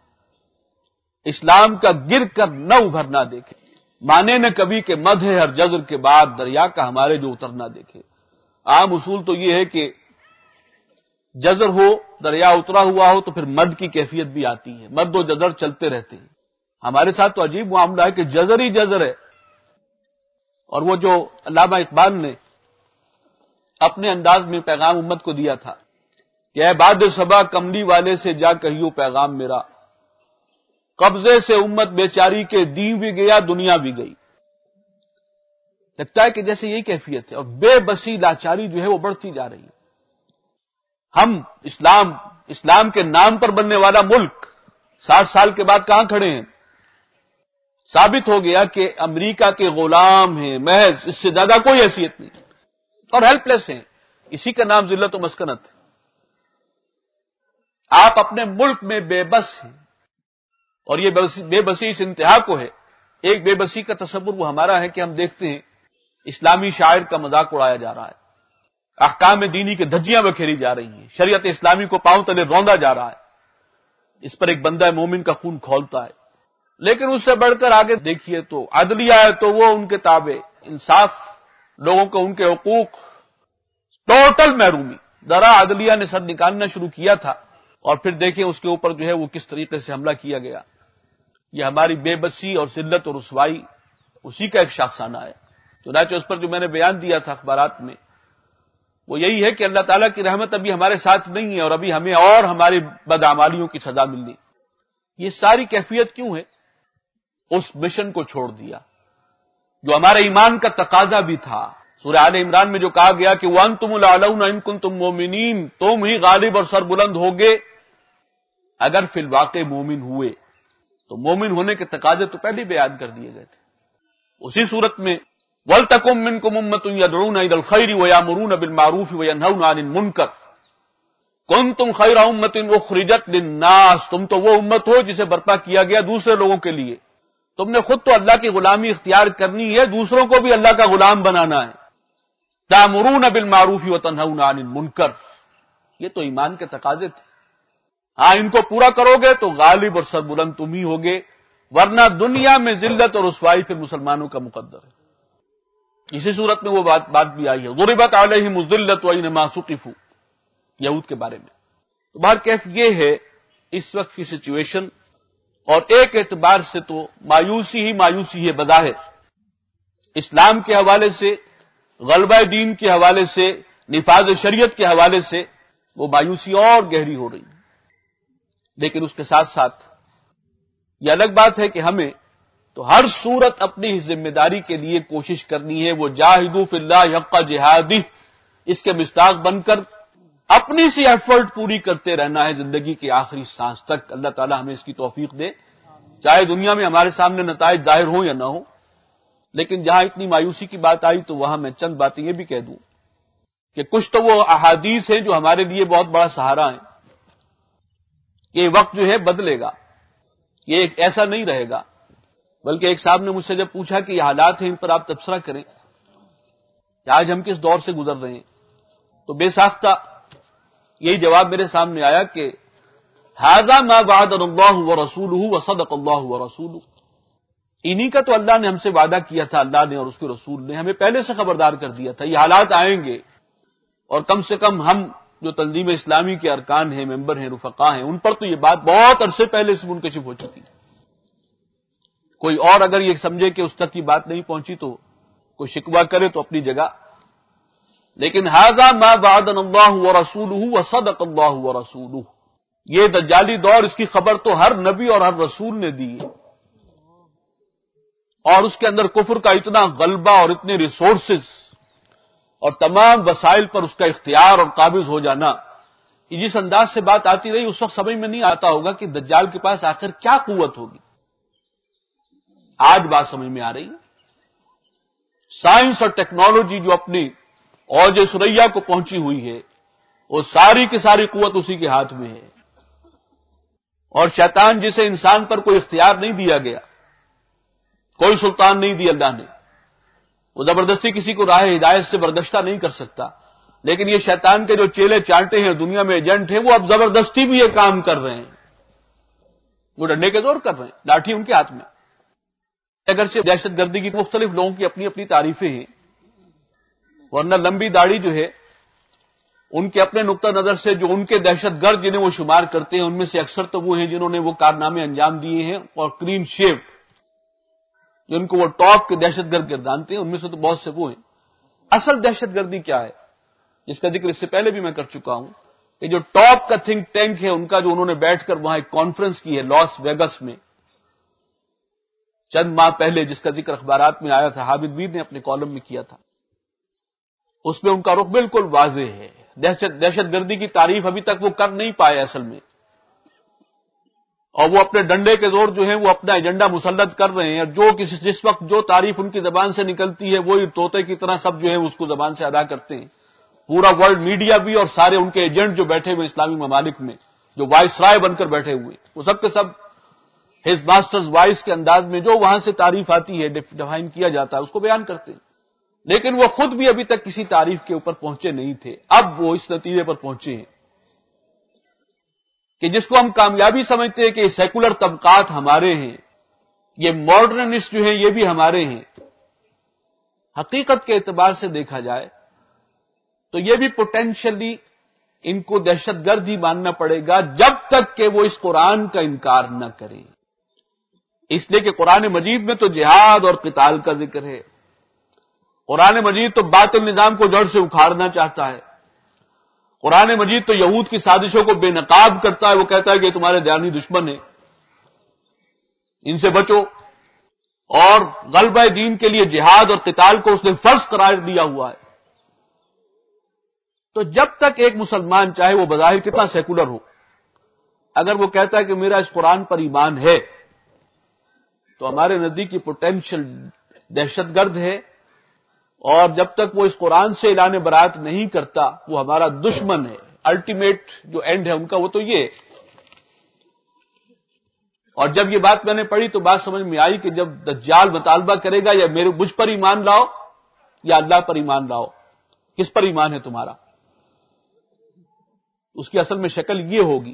[SPEAKER 2] اسلام کا گر کر نہ ابھر نہ دیکھے، مانے نہ کبھی کہ مدح ہر جزر کے بعد دریا کا ہمارے جو اتر نہ دیکھے. عام اصول تو یہ ہے کہ جزر ہو، دریا اترا ہوا ہو تو پھر مد کی کیفیت بھی آتی ہے، مد و جزر چلتے رہتے ہیں. ہمارے ساتھ تو عجیب معاملہ ہے کہ جزر ہی جزر ہے. اور وہ جو علامہ اقبال نے اپنے انداز میں پیغام امت کو دیا تھا کہ اے باد صبا کملی والے سے جا کہیو پیغام میرا، قبضے سے امت بیچاری کے دین بھی گیا دنیا بھی گئی. لگتا ہے کہ جیسے یہی کیفیت ہے، اور بے بسی لاچاری جو ہے وہ بڑھتی جا رہی ہے. ہم اسلام کے نام پر بننے والا ملک 60 سال کے بعد کہاں کھڑے ہیں؟ ثابت ہو گیا کہ امریکہ کے غلام ہیں محض، اس سے زیادہ کوئی حیثیت نہیں، اور ہیلپ لیس ہیں. اسی کا نام ذلت و مسکنت ہے. آپ اپنے ملک میں بے بس ہیں، اور یہ بے بسی اس انتہا کو ہے. ایک بے بسی کا تصور وہ ہمارا ہے کہ ہم دیکھتے ہیں اسلامی شاعر کا مذاق اڑایا جا رہا ہے، احکام دینی کے دھجیاں بکھیری جا رہی ہیں، شریعت اسلامی کو پاؤں تلے روندا جا رہا ہے، اس پر ایک بندہ مومن کا خون کھولتا ہے. لیکن اس سے بڑھ کر آگے دیکھیے تو عدلیہ ہے تو وہ ان کے تابع، انصاف، لوگوں کو ان کے حقوق، ٹوٹل محرومی. ذرا عدلیہ نے سر نکالنا شروع کیا تھا اور پھر دیکھیں اس کے اوپر جو ہے وہ کس طریقے سے حملہ کیا گیا. یہ ہماری بے بسی اور ذلت اور رسوائی اسی کا ایک شاخسانہ ہے. چنانچہ اس پر جو میں نے بیان دیا تھا اخبارات میں وہ یہی ہے کہ اللہ تعالیٰ کی رحمت ابھی ہمارے ساتھ نہیں ہے، اور ابھی ہمیں اور ہماری بدعمالیوں کی سزا ملنی. یہ ساری کیفیت کیوں ہے؟ اس مشن کو چھوڑ دیا جو ہمارے ایمان کا تقاضا بھی تھا. سورہ آل عمران میں جو کہا گیا کہ وَأَنْتُمُ الْأَعْلَوْنَ إِن كُنتُم مُؤْمِنِينَ، تم ہی غالب اور سربلند ہوگے اگر فی الواقع مومن ہوئے. تو مومن ہونے کے تقاضے تو پہلے بیان کر دیے گئے تھے. اسی صورت میں وَلْتَكُن مِّنكُمْ أُمَّةٌ يَدْعُونَ إِلَى الْخَيْرِ وَيَأْمُرُونَ بِالْمَعْرُوفِ وَيَنْهَوْنَ عَنِ الْمُنكَرِ كُنتُمْ خَيْرَ أُمَّةٍ أُخْرِجَتْ لِلنَّاسِ، تم تو وہ امت ہو جسے برپا کیا گیا دوسرے لوگوں کے لیے. تم نے خود تو اللہ کی غلامی اختیار کرنی ہے، دوسروں کو بھی اللہ کا غلام بنانا ہے. تَأْمُرُونَ بِالْمَعْرُوفِ وَتَنْهَوْنَ عَنِ الْمُنكَرِ، یہ تو ایمان کے تقاضے تھے. ہاں ان کو پورا کرو گے تو غالب اور سربلند تم ہی ہوگے، ورنہ دنیا میں ذلت اور رسوائی پھر مسلمانوں کا مقدر ہے. اسی صورت میں وہ بات بھی آئی ہے ضربت علیہم الذلۃ وانما ثقفوا، یہود کے بارے میں. تو بہرکیف یہ ہے اس وقت کی سچویشن، اور ایک اعتبار سے تو مایوسی ہے بظاہر. اسلام کے حوالے سے، غلبہ دین کے حوالے سے، نفاذ شریعت کے حوالے سے وہ مایوسی اور گہری ہو رہی ہے. لیکن اس کے ساتھ ساتھ یہ الگ بات ہے کہ ہمیں تو ہر صورت اپنی ذمہ داری کے لیے کوشش کرنی ہے. وہ جاہدوا فی اللہ حق جہادہ، اس کے مصداق بن کر اپنی سی ایفرٹ پوری کرتے رہنا ہے زندگی کی آخری سانس تک. اللہ تعالی ہمیں اس کی توفیق دے، چاہے دنیا میں ہمارے سامنے نتائج ظاہر ہوں یا نہ ہوں. لیکن جہاں اتنی مایوسی کی بات آئی تو وہاں میں چند باتیں یہ بھی کہہ دوں کہ کچھ تو وہ احادیث ہیں جو ہمارے لیے بہت بڑا سہارا ہیں. یہ وقت جو ہے بدلے گا، یہ ایک ایسا نہیں رہے گا. بلکہ ایک صاحب نے مجھ سے جب پوچھا کہ یہ حالات ہیں ان پر آپ تبصرہ کریں کہ آج ہم کس دور سے گزر رہے ہیں، تو بے ساختہ یہی جواب میرے سامنے آیا کہ ھذا ما وعدنا اللہ ورسولہ وصدق اللہ ورسولہ، انہی کا تو اللہ نے ہم سے وعدہ کیا تھا، اللہ نے اور اس کے رسول نے ہمیں پہلے سے خبردار کر دیا تھا یہ حالات آئیں گے. اور کم سے کم ہم جو تنظیم اسلامی کے ارکان ہیں، ممبر ہیں، رفقا ہیں، ان پر تو یہ بات بہت عرصے پہلے سے منکشف ہو چکی. کوئی اور اگر یہ سمجھے کہ اس تک کی بات نہیں پہنچی تو کوئی شکوہ کرے تو اپنی جگہ. لیکن ھذا ما وعدنا اللہ ورسولہ وصدق اللہ ورسولہ، یہ دجالی دور، اس کی خبر تو ہر نبی اور ہر رسول نے دی ہے. اور اس کے اندر کفر کا اتنا غلبہ اور اتنے ریسورسز اور تمام وسائل پر اس کا اختیار اور قابض ہو جانا، یہ جس انداز سے بات آتی رہی اس وقت سمجھ میں نہیں آتا ہوگا کہ دجال کے پاس آخر کیا قوت ہوگی. آج بات سمجھ میں آ رہی ہے. سائنس اور ٹیکنالوجی جو اپنی اوج ثریا کو پہنچی ہوئی ہے، وہ ساری کی ساری قوت اسی کے ہاتھ میں ہے. اور شیطان جسے انسان پر کوئی اختیار نہیں دیا گیا، کوئی سلطان نہیں دیا اللہ نے، وہ زبردستی کسی کو راہ ہدایت سے برداشتہ نہیں کر سکتا. لیکن یہ شیطان کے جو چیلے چانٹے ہیں، دنیا میں ایجنٹ ہیں، وہ اب زبردستی بھی یہ کام کر رہے ہیں. وہ ڈنڈے کے زور کر رہے ہیں، لاٹھی ان کے ہاتھ میں. اگرچہ دہشت گردی کی مختلف لوگوں کی اپنی اپنی تعریفیں ہیں، ورنہ لمبی داڑھی جو ہے ان کے اپنے نقطہ نظر سے جو ان کے دہشت گرد جنہیں وہ شمار کرتے ہیں، ان میں سے اکثر تو وہ ہیں جنہوں نے وہ کارنامے انجام دیے ہیں، اور کلین شیو جن کو وہ ٹاپ کے دہشت گرد گردانتے ہیں، ان میں سے تو بہت سے وہ ہیں. اصل دہشت گردی کیا ہے، جس کا ذکر اس سے پہلے بھی میں کر چکا ہوں، کہ جو ٹاپ کا تھنک ٹینک ہے ان کا، جو انہوں نے بیٹھ کر وہاں ایک کانفرنس کی ہے لاس ویگس میں چند ماہ پہلے، جس کا ذکر اخبارات میں آیا تھا، حامد میر نے اپنے کالم میں کیا تھا، اس میں ان کا رخ بالکل واضح ہے. دہشت گردی کی تعریف ابھی تک وہ کر نہیں پائے اصل میں، اور وہ اپنے ڈنڈے کے زور جو ہے وہ اپنا ایجنڈا مسلط کر رہے ہیں. اور جس وقت جو تعریف ان کی زبان سے نکلتی ہے، وہی طوطے کی طرح سب جو ہے اس کو زبان سے ادا کرتے ہیں. پورا ورلڈ میڈیا بھی اور سارے ان کے ایجنٹ جو بیٹھے ہوئے اسلامی ممالک میں، جو وائس رائے بن کر بیٹھے ہوئے، وہ سب کے سب ہز ماسٹرز وائس کے انداز میں جو وہاں سے تعریف آتی ہے، ڈیفائن کیا جاتا ہے، اس کو بیان کرتے ہیں. لیکن وہ خود بھی ابھی تک کسی تعریف کے اوپر پہنچے نہیں تھے. اب وہ اس نتیجے پر پہنچے ہیں کہ جس کو ہم کامیابی سمجھتے ہیں کہ یہ سیکولر طبقات ہمارے ہیں، یہ ماڈرنسٹ جو ہیں یہ بھی ہمارے ہیں، حقیقت کے اعتبار سے دیکھا جائے تو یہ بھی پوٹینشلی ان کو دہشت گرد ہی ماننا پڑے گا، جب تک کہ وہ اس قرآن کا انکار نہ کریں. اس لیے کہ قرآن مجید میں تو جہاد اور قتال کا ذکر ہے. قرآن مجید تو باطل نظام کو جڑ سے اکھاڑنا چاہتا ہے. قرآن مجید تو یہود کی سازشوں کو بے نقاب کرتا ہے. وہ کہتا ہے کہ یہ تمہارے دھیانی دشمن ہیں، ان سے بچو. اور غلبہ دین کے لیے جہاد اور قتال کو اس نے فرض قرار دیا ہوا ہے. تو جب تک ایک مسلمان، چاہے وہ بظاہر کتنا سیکولر ہو، اگر وہ کہتا ہے کہ میرا اس قرآن پر ایمان ہے، تو ہمارے نزدیک کی پوٹینشل دہشت گرد ہے. اور جب تک وہ اس قرآن سے اعلان برات نہیں کرتا، وہ ہمارا دشمن ہے. الٹیمیٹ جو اینڈ ہے ان کا وہ تو یہ ہے. اور جب یہ بات میں نے پڑھی تو بات سمجھ میں آئی کہ جب دجال مطالبہ کرے گا یا مجھ پر ایمان لاؤ یا اللہ پر ایمان لاؤ، کس پر ایمان ہے تمہارا، اس کی اصل میں شکل یہ ہوگی،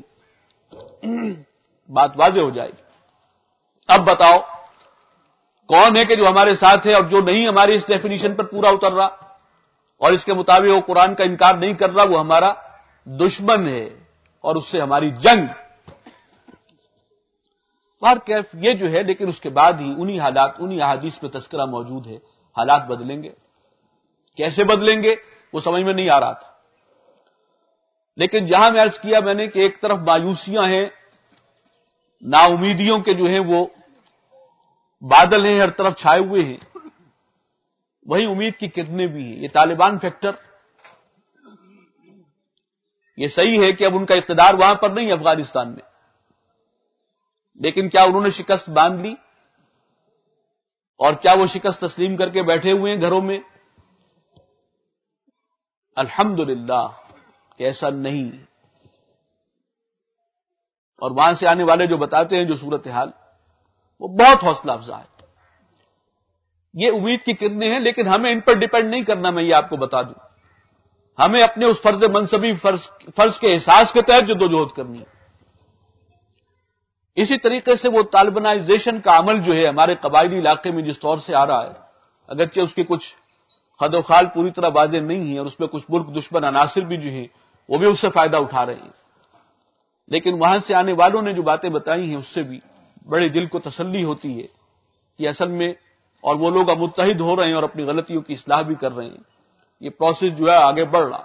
[SPEAKER 2] بات واضح ہو جائے گی. اب بتاؤ کون ہے کہ جو ہمارے ساتھ ہے اور جو نہیں ہماری اس ڈیفینیشن پر پورا اتر رہا اور اس کے مطابق وہ قرآن کا انکار نہیں کر رہا، وہ ہمارا دشمن ہے اور اس سے ہماری جنگ. کیف یہ جو ہے، لیکن اس کے بعد ہی انہی حالات، انہی احادیث میں تذکرہ موجود ہے، حالات بدلیں گے. کیسے بدلیں گے وہ سمجھ میں نہیں آ رہا تھا. لیکن جہاں میں عرض کیا میں نے کہ ایک طرف مایوسیاں ہیں، نا امیدیوں کے جو ہیں وہ بادل ہیں، ہر طرف چھائے ہوئے ہیں، وہی امید کی کرنیں بھی ہیں. یہ طالبان فیکٹر، یہ صحیح ہے کہ اب ان کا اقتدار وہاں پر نہیں افغانستان میں، لیکن کیا انہوں نے شکست باندھ لی؟ اور کیا وہ شکست تسلیم کر کے بیٹھے ہوئے ہیں گھروں میں؟ الحمدللہ کہ ایسا نہیں. اور وہاں سے آنے والے جو بتاتے ہیں جو صورتحال، وہ بہت حوصلہ افزا ہے. یہ امید کی کرنیں ہیں، لیکن ہمیں ان پر ڈیپینڈ نہیں کرنا. میں یہ آپ کو بتا دوں، ہمیں اپنے اس فرض منصبی فرض کے احساس کے تحت جدوجہد کرنی ہے. اسی طریقے سے وہ طالبانائزیشن کا عمل جو ہے ہمارے قبائلی علاقے میں جس طور سے آ رہا ہے، اگرچہ اس کے کچھ خد و خال پوری طرح واضح نہیں ہیں اور اس میں کچھ ملک دشمن عناصر بھی جو ہیں وہ بھی اس سے فائدہ اٹھا رہے ہیں، لیکن وہاں سے آنے والوں نے جو باتیں بتائی ہیں اس سے بھی بڑے دل کو تسلی ہوتی ہے کہ اصل میں، اور وہ لوگ اب متحد ہو رہے ہیں اور اپنی غلطیوں کی اصلاح بھی کر رہے ہیں. یہ پروسیس جو ہے آگے بڑھ رہا.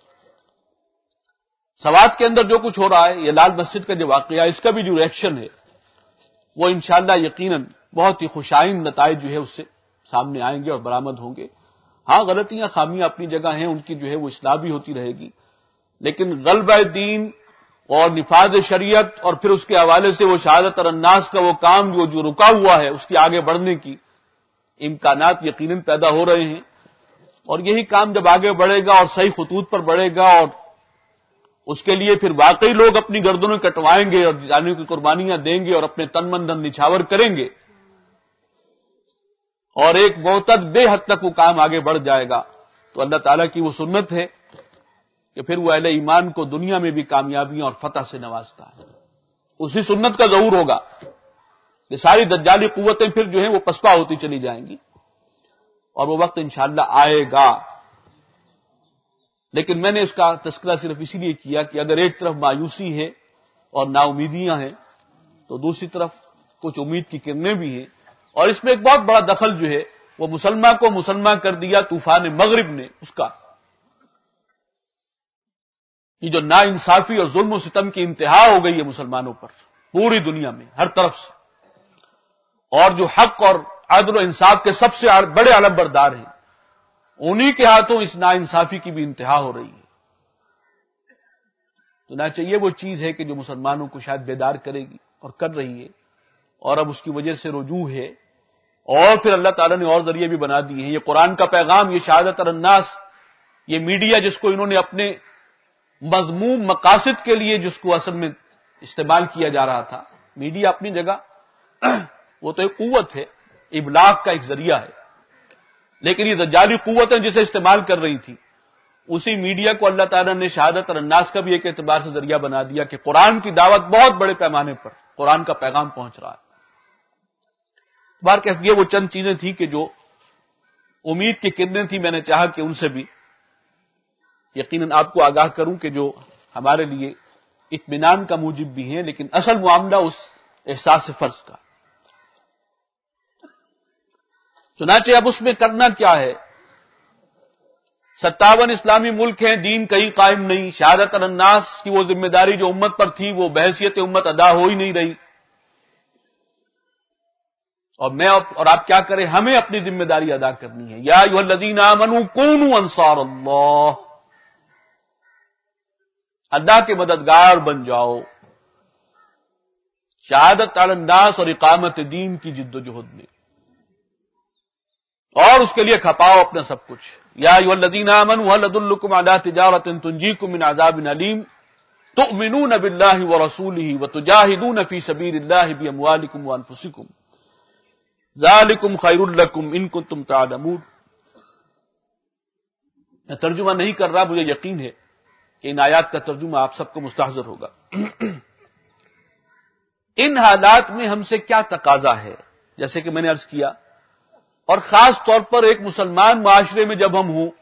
[SPEAKER 2] سوات کے اندر جو کچھ ہو رہا ہے، یہ لال مسجد کا جو واقعہ ہے، اس کا بھی جو ریئیکشن ہے وہ انشاءاللہ یقیناً بہت ہی خوشائند نتائج جو ہے اس سے سامنے آئیں گے اور برآمد ہوں گے. ہاں غلطیاں خامیاں اپنی جگہ ہیں، ان کی جو ہے وہ اصلاح بھی ہوتی رہے گی، لیکن غلبہ دین اور نفاذ شریعت اور پھر اس کے حوالے سے وہ شہادت الناس کا وہ کام جو رکا ہوا ہے اس کے آگے بڑھنے کی امکانات یقیناً پیدا ہو رہے ہیں، اور یہی کام جب آگے بڑھے گا اور صحیح خطوط پر بڑھے گا اور اس کے لیے پھر واقعی لوگ اپنی گردنیں کٹوائیں گے اور جانوں کی قربانیاں دیں گے اور اپنے تن من دھن نچھاور کریں گے، اور ایک معتد بے حد تک وہ کام آگے بڑھ جائے گا، تو اللہ تعالیٰ کی وہ سنت ہے کہ پھر وہ اہل ایمان کو دنیا میں بھی کامیابیاں اور فتح سے نوازتا ہے۔ اسی سنت کا ظہور ہوگا کہ ساری دجالی قوتیں پھر جو ہیں وہ پسپا ہوتی چلی جائیں گی، اور وہ وقت انشاءاللہ آئے گا۔ لیکن میں نے اس کا تذکرہ صرف اسی لیے کیا کہ اگر ایک طرف مایوسی ہے اور نا امیدیاں ہیں تو دوسری طرف کچھ امید کی کرنیں بھی ہیں، اور اس میں ایک بہت بڑا دخل جو ہے وہ مسلمان کو مسلمان کر دیا طوفان مغرب نے، اس کا یہ جو نا انصافی اور ظلم و ستم کی انتہا ہو گئی ہے مسلمانوں پر پوری دنیا میں ہر طرف سے، اور جو حق اور عدل و انصاف کے سب سے بڑے علم بردار ہیں انہی کے ہاتھوں اس نا انصافی کی بھی انتہا ہو رہی ہے۔ تو نہ چاہیے وہ چیز ہے کہ جو مسلمانوں کو شاید بیدار کرے گی اور کر رہی ہے، اور اب اس کی وجہ سے رجوع ہے، اور پھر اللہ تعالیٰ نے اور ذریعے بھی بنا دیے ہیں۔ یہ قرآن کا پیغام، یہ شہادت الناس، یہ میڈیا جس کو انہوں نے اپنے مذموم مقاصد کے لیے جس کو اصل میں استعمال کیا جا رہا تھا، میڈیا اپنی جگہ وہ تو ایک قوت ہے، ابلاغ کا ایک ذریعہ ہے، لیکن یہ دجالی قوتیں جسے استعمال کر رہی تھی، اسی میڈیا کو اللہ تعالیٰ نے شہادت الناس کا بھی ایک اعتبار سے ذریعہ بنا دیا کہ قرآن کی دعوت بہت بڑے پیمانے پر قرآن کا پیغام پہنچ رہا ہے۔ بہرکیف یہ وہ چند چیزیں تھیں کہ جو امید کی کرنیں تھیں، میں نے چاہا کہ ان سے بھی یقیناً آپ کو آگاہ کروں کہ جو ہمارے لیے اطمینان کا موجب بھی ہیں، لیکن اصل معاملہ اس احساس فرض کا۔ چنانچہ اب اس میں کرنا کیا ہے؟ 57 اسلامی ملک ہیں، دین کہیں قائم نہیں، شہادت الناس کی وہ ذمہ داری جو امت پر تھی وہ بحیثیت امت ادا ہو ہی نہیں رہی، اور میں اور آپ کیا کریں؟ ہمیں اپنی ذمہ داری ادا کرنی ہے۔ یا ایھا الذین آمنوا کونوا انصار اللہ، اللہ کے مددگار بن جاؤ شہادت علی الناس اور اقامت دین کی جد و جہد میں، اور اس کے لیے کھپاؤ اپنا سب کچھ۔ یا ایھا الذین آمنوا هل ادلکم علی تجارۃ تنجیکم من عذاب علیم تؤمنون باللہ ورسولہ وتجاہدون فی سبیل اللہ باموالکم وانفسکم ذالکم خیر لکم ان کنتم تعلمون۔ میں ترجمہ نہیں کر رہا، مجھے یقین ہے کہ ان آیات کا ترجمہ آپ سب کو مستحضر ہوگا۔ ان حالات میں ہم سے کیا تقاضا ہے؟ جیسے کہ میں نے عرض کیا، اور خاص طور پر ایک مسلمان معاشرے میں جب ہم ہوں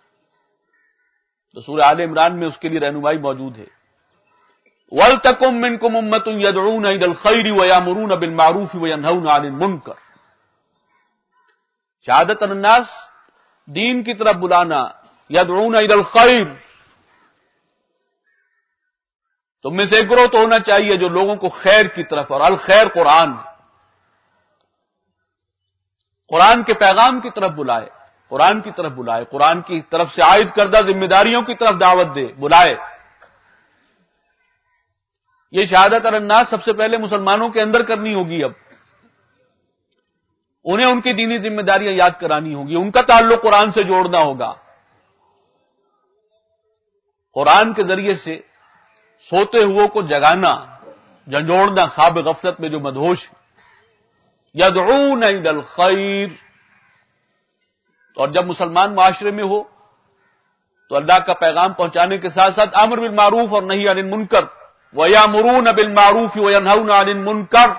[SPEAKER 2] تو سورہ آل عمران میں اس کے لیے رہنمائی موجود ہے۔ وَلْتَكُن مِّنكُمْ أُمَّةٌ يَدْعُونَ إِلَى الْخَيْرِ وَيَأْمُرُونَ بِالْمَعْرُوفِ وَيَنْهَوْنَ عَنِ الْمُنكَرِ، شہادت الناس، دین کی طرف بلانا، یدعون الی الخیر، تم میں سے ایک گروہ تو ہونا چاہیے جو لوگوں کو خیر کی طرف، اور الخیر قرآن، قرآن کے پیغام کی طرف بلائے، قرآن کی طرف بلائے، قرآن کی طرف سے عائد کردہ ذمہ داریوں کی طرف دعوت دے، بلائے۔ یہ شہادت الناس سب سے پہلے مسلمانوں کے اندر کرنی ہوگی۔ اب انہیں ان کی دینی ذمہ داریاں یاد کرانی ہوگی، ان کا تعلق قرآن سے جوڑنا ہوگا، قرآن کے ذریعے سے سوتے ہوئے کو جگانا، جھنجھوڑنا، خواب غفلت میں جو مدہوش، یدعون الی الخیر۔ اور جب مسلمان معاشرے میں ہو تو اللہ کا پیغام پہنچانے کے ساتھ ساتھ امر بالمعروف اور نہی عن المنکر، وَيَأْمُرُونَ بِالْمَعْرُوفِ وَيَنْهَوْنَ عَنِ الْمُنكَرِ،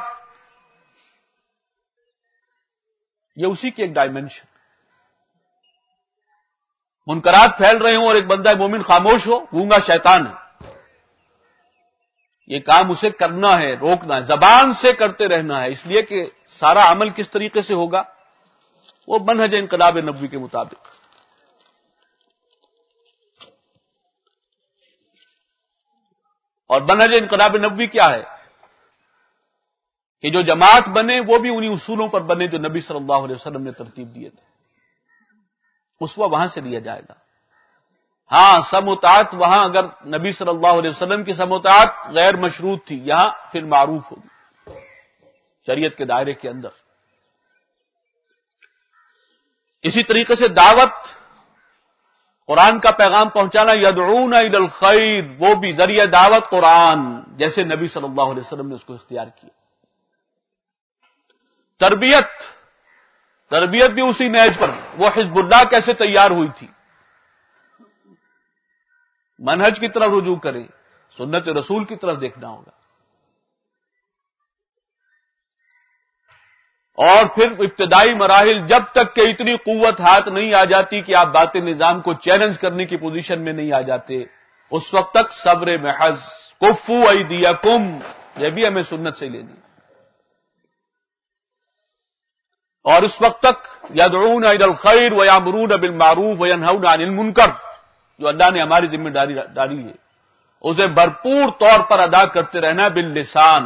[SPEAKER 2] یہ اسی کی ایک ڈائمنشن۔ منکرات پھیل رہے ہوں اور ایک بندہ مومن خاموش ہو، گونگا شیطان ہے۔ یہ کام اسے کرنا ہے، روکنا ہے، زبان سے کرتے رہنا ہے، اس لیے کہ سارا عمل کس طریقے سے ہوگا؟ وہ منہج انقلاب نبوی کے مطابق۔ اور منہج انقلاب نبوی کیا ہے؟ کہ جو جماعت بنے وہ بھی انہی اصولوں پر بنے جو نبی صلی اللہ علیہ وسلم نے ترتیب دیے تھے۔ اسوہ وہاں سے لیا جائے گا. ہاں سمع و طاعت وہاں اگر نبی صلی اللہ علیہ وسلم کی سمع و طاعت غیر مشروط تھی، یہاں پھر معروف ہوگی شریعت کے دائرے کے اندر. اسی طریقے سے دعوت، قرآن کا پیغام پہنچانا، یدعون الی الخیر، وہ بھی ذریعہ دعوت قرآن، جیسے نبی صلی اللہ علیہ وسلم نے اس کو اختیار کیا. تربیت بھی اسی نیج پر. وہ حزب اللہ کیسے تیار ہوئی تھی؟ منہج کی طرف رجوع کریں، سنت رسول کی طرف دیکھنا ہوگا. اور پھر ابتدائی مراحل، جب تک کہ اتنی قوت ہاتھ نہیں آ جاتی کہ آپ بات نظام کو چیلنج کرنے کی پوزیشن میں نہیں آ جاتے، اس وقت تک صبر محض. کفو ایدیکم، یہ بھی ہمیں سنت سے لینی. اور اس وقت تک یدعون الی الخیر ویامرون بالمعروف وینہون عن المنکر، جو اللہ نے ہماری ذمہ داری ڈالی ہے، اسے بھرپور طور پر ادا کرتے رہنا باللسان.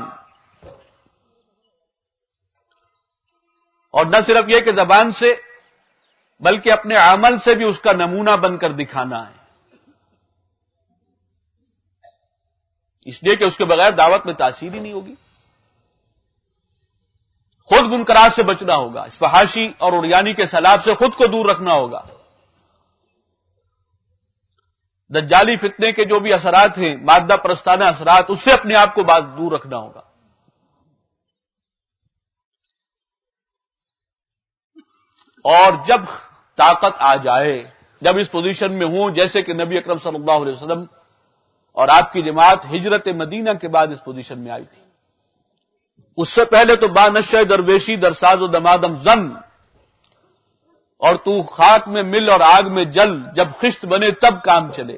[SPEAKER 2] اور نہ صرف یہ کہ زبان سے، بلکہ اپنے عمل سے بھی اس کا نمونہ بن کر دکھانا ہے. اس لیے کہ اس کے بغیر دعوت میں تاثیر ہی نہیں ہوگی. خود منکرات سے بچنا ہوگا، اس فحاشی اور عریانی کے سیلاب سے خود کو دور رکھنا ہوگا. دجالی فتنے کے جو بھی اثرات ہیں، مادہ پرستانہ اثرات، اس سے اپنے آپ کو دور رکھنا ہوگا. اور جب طاقت آ جائے، جب اس پوزیشن میں ہوں جیسے کہ نبی اکرم صلی اللہ علیہ وسلم اور آپ کی جماعت ہجرت مدینہ کے بعد اس پوزیشن میں آئی تھی. اس سے پہلے تو بانشہ درویشی در ساز و دمادم زن، اور تو خاک میں مل اور آگ میں جل، جب خشت بنے تب کام چلے.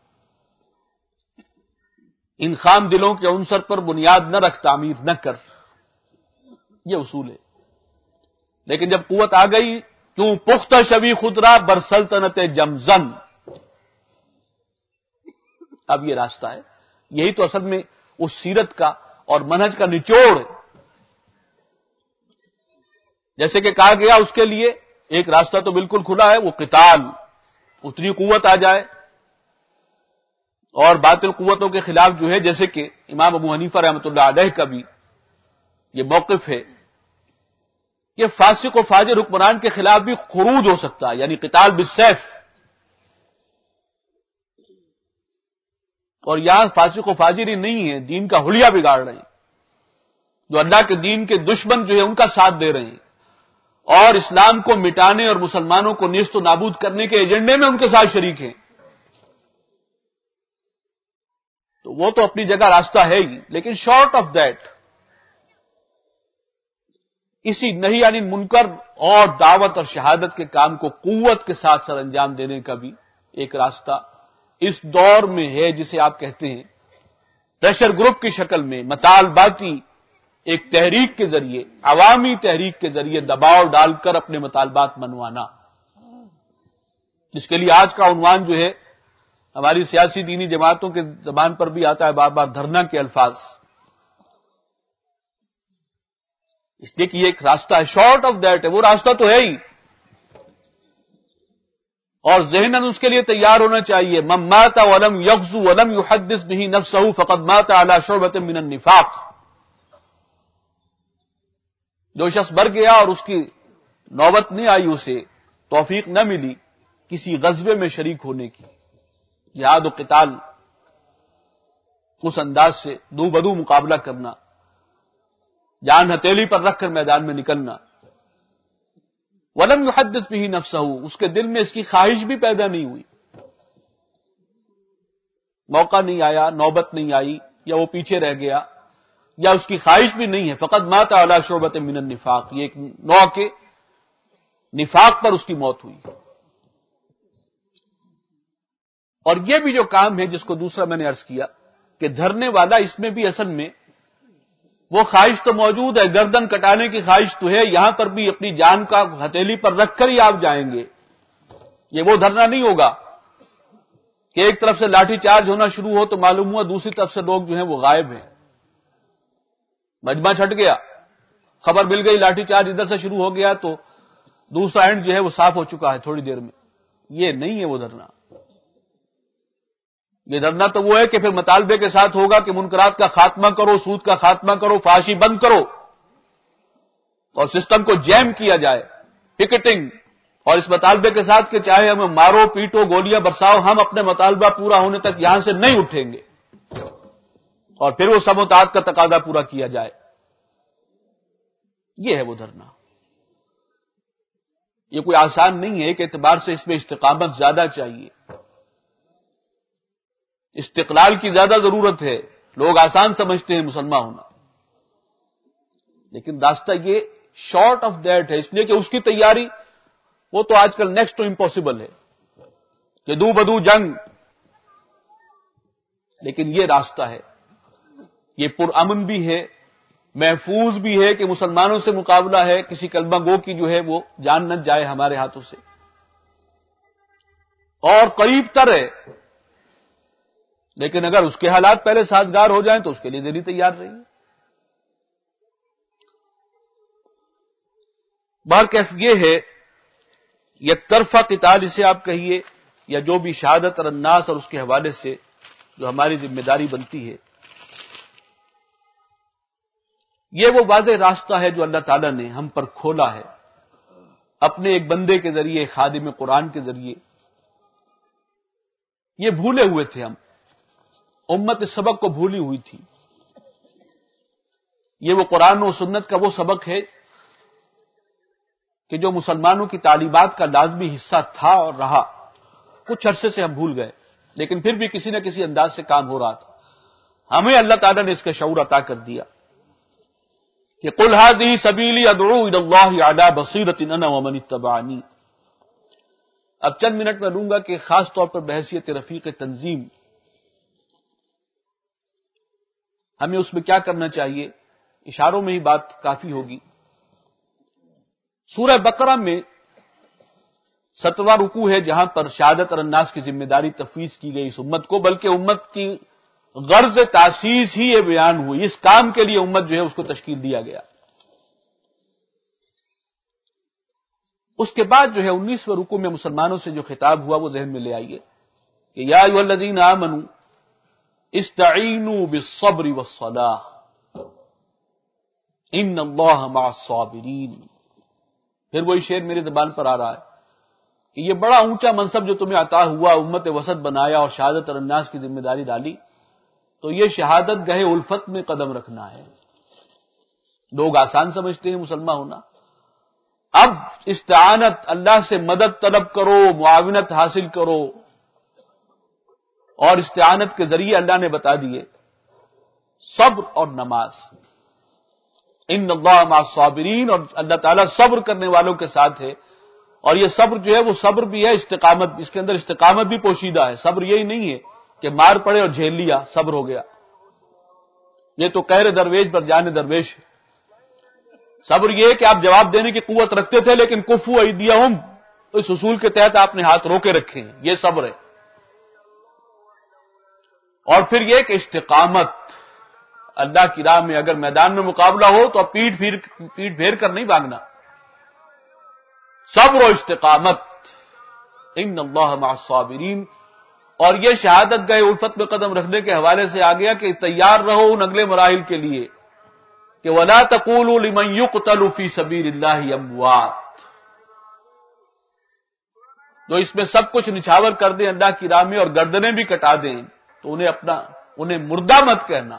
[SPEAKER 2] ان خام دلوں کے عنصر پر بنیاد نہ رکھ، تعمیر نہ کر، یہ اصول ہے. لیکن جب قوت آ گئی، کیوں پختہ شوی خدرا بر سلطنت جمزن، اب یہ راستہ ہے. یہی تو اصل میں اس سیرت کا اور منہج کا نچوڑ ہے. جیسے کہ کہا گیا اس کے لیے ایک راستہ تو بالکل کھلا ہے، وہ قتال. اتنی قوت آ جائے اور باطل قوتوں کے خلاف جو ہے، جیسے کہ امام ابو حنیفہ رحمۃ اللہ علیہ کا بھی یہ موقف ہے کہ فاسق و فاجر حکمران کے خلاف بھی خروج ہو سکتا ہے، یعنی قتال بالسیف. اور یہاں فاسق و فاجر ہی نہیں ہے، دین کا حلیہ بگاڑ رہے ہیں، جو اللہ کے دین کے دشمن جو ہے ان کا ساتھ دے رہے ہیں، اور اسلام کو مٹانے اور مسلمانوں کو نیست و نابود کرنے کے ایجنڈے میں ان کے ساتھ شریک ہیں. تو وہ تو اپنی جگہ راستہ ہے ہی، لیکن شارٹ آف دیٹ اسی نہیں یعنی منکر اور دعوت اور شہادت کے کام کو قوت کے ساتھ سر انجام دینے کا بھی ایک راستہ اس دور میں ہے، جسے آپ کہتے ہیں پریشر گروپ کی شکل میں مطالباتی ایک تحریک کے ذریعے، عوامی تحریک کے ذریعے دباؤ ڈال کر اپنے مطالبات منوانا. جس کے لیے آج کا عنوان جو ہے ہماری سیاسی دینی جماعتوں کے زبان پر بھی آتا ہے بار بار، دھرنا کے الفاظ. اس لیے کہ یہ ایک راستہ ہے، شارٹ آف دیٹ ہے، وہ راستہ تو ہے ہی، اور ذہناً اس کے لیے تیار ہونا چاہیے. من مات ولم یغزو ولم یحدث به نفسه فقد مات على شعبة من النفاق. جو شخص مر گیا اور اس کی نوبت نہیں آئی، اسے توفیق نہ ملی کسی غزوے میں شریک ہونے کی، جہاد و قتال اس انداز سے دو بدو مقابلہ کرنا، جان ہتھیلی پر رکھ کر میدان میں نکلنا. ولم یحدث به نفسه، اس کے دل میں اس کی خواہش بھی پیدا نہیں ہوئی، موقع نہیں آیا، نوبت نہیں آئی، یا وہ پیچھے رہ گیا، یا اس کی خواہش بھی نہیں ہے. فقط مات علی شعبۃ من النفاق، یہ ایک نوع کے نفاق پر اس کی موت ہوئی. اور یہ بھی جو کام ہے جس کو دوسرا میں نے عرض کیا کہ دھرنے والا، اس میں بھی اصل میں وہ خواہش تو موجود ہے، گردن کٹانے کی خواہش تو ہے، یہاں پر بھی اپنی جان کا ہتھیلی پر رکھ کر ہی آپ جائیں گے. یہ وہ دھرنا نہیں ہوگا کہ ایک طرف سے لاٹھی چارج ہونا شروع ہو تو معلوم ہوا دوسری طرف سے لوگ جو ہیں وہ غائب ہیں، مجمع چھٹ گیا، خبر مل گئی لاٹھی چارج ادھر سے شروع ہو گیا تو دوسرا اینڈ جو ہے وہ صاف ہو چکا ہے تھوڑی دیر میں. یہ نہیں ہے وہ دھرنا. یہ دھرنا تو وہ ہے کہ پھر مطالبے کے ساتھ ہوگا کہ منکرات کا خاتمہ کرو، سود کا خاتمہ کرو، فحاشی بند کرو، اور سسٹم کو جیم کیا جائے، پکٹنگ، اور اس مطالبے کے ساتھ کہ چاہے ہمیں مارو پیٹو گولیاں برساؤ، ہم اپنے مطالبہ پورا ہونے تک یہاں سے نہیں اٹھیں گے، اور پھر وہ سم و طاعت کا تقاضا پورا کیا جائے. یہ ہے وہ دھرنا. یہ کوئی آسان نہیں ہے، ایک اعتبار سے اس میں استقامت زیادہ چاہیے، استقلال کی زیادہ ضرورت ہے. لوگ آسان سمجھتے ہیں مسلمان ہونا، لیکن راستہ یہ شارٹ آف دیٹ ہے، اس لیے کہ اس کی تیاری وہ تو آج کل نیکسٹ ٹو امپاسبل ہے کہ دو بدو جنگ. لیکن یہ راستہ ہے، یہ پرامن بھی ہے، محفوظ بھی ہے کہ مسلمانوں سے مقابلہ ہے، کسی کلمہ گو کی جو ہے وہ جان نہ جائے ہمارے ہاتھوں سے، اور قریب تر ہے. لیکن اگر اس کے حالات پہلے سازگار ہو جائیں تو اس کے لیے دلی تیار رہیے. بہرکیف یہ ہے، یک طرفہ قتال اسے آپ کہیے، یا جو بھی شہادت اور الناس اور اس کے حوالے سے جو ہماری ذمہ داری بنتی ہے، یہ وہ واضح راستہ ہے جو اللہ تعالیٰ نے ہم پر کھولا ہے اپنے ایک بندے کے ذریعے، خادم قرآن کے ذریعے. یہ بھولے ہوئے تھے ہم، امت اس سبق کو بھولی ہوئی تھی. یہ وہ قرآن و سنت کا وہ سبق ہے کہ جو مسلمانوں کی تعلیمات کا لازمی حصہ تھا اور رہا. کچھ عرصے سے ہم بھول گئے، لیکن پھر بھی کسی نہ کسی انداز سے کام ہو رہا تھا. ہمیں اللہ تعالیٰ نے اس کا شعور عطا کر دیا کہ قل ھذہ سبیلی ادعو الی اللہ علی بصیرۃ انا ومن اتبعنی. اب چند منٹ میں لوں گا کہ خاص طور پر بحیثیت رفیق تنظیم ہمیں اس میں کیا کرنا چاہیے. اشاروں میں ہی بات کافی ہوگی. سورہ بقرہ میں 17واں رکوع ہے جہاں پر شہادت اور الناس کی ذمہ داری تفویض کی گئی اس امت کو، بلکہ امت کی غرض تاسیس ہی یہ بیان ہوئی، اس کام کے لیے امت جو ہے اس کو تشکیل دیا گیا. اس کے بعد جو ہے 19ویں رکوع میں مسلمانوں سے جو خطاب ہوا وہ ذہن میں لے آئیے کہ یا ایھا الذین آمنوا استعینوا بالصبر والصلاۃ ان اللہ مع الصابرین. پھر وہی شعر میرے زبان پر آ رہا ہے کہ یہ بڑا اونچا منصب جو تمہیں عطا ہوا، امت وسط بنایا اور شہادت اور الناس کی ذمہ داری ڈالی، تو یہ شہادت گہے الفت میں قدم رکھنا ہے. لوگ آسان سمجھتے ہیں مسلمان ہونا. اب استعانت، اللہ سے مدد طلب کرو، معاونت حاصل کرو، اور استعانت کے ذریعے اللہ نے بتا دیے صبر اور نماز. ان اللہ مع الصابرین، اور اللہ تعالیٰ صبر کرنے والوں کے ساتھ ہے. اور یہ صبر جو ہے وہ صبر بھی ہے، استقامت، اس کے اندر استقامت بھی پوشیدہ ہے. صبر یہی نہیں ہے کہ مار پڑے اور جھیل لیا صبر ہو گیا، یہ تو قہر درویش پر جان درویش ہے. صبر یہ ہے کہ آپ جواب دینے کی قوت رکھتے تھے لیکن کفوا ایدیہم، اس اصول کے تحت آپ نے ہاتھ روکے رکھے ہیں، یہ صبر ہے. اور پھر یہ کہ استقامت، اللہ کی راہ میں اگر میدان میں مقابلہ ہو تو اب پیٹ پھیر کر نہیں بھاگنا. صبر و استقامت، ان اللہ مع الصابرین. اور یہ شہادت گئے الفت میں قدم رکھنے کے حوالے سے آ گیا کہ تیار رہو ان اگلے مراحل کے لیے کہ وَلَا تَقُولُوا لِمَن يُقْتَلُ فِي سَبِيلِ اللَّهِ أَمْوَاتٌ. جو اس میں سب کچھ نچھاور کر دیں اللہ کی راہ میں اور گردنیں بھی کٹا دیں تو انہیں مردہ مت کہنا.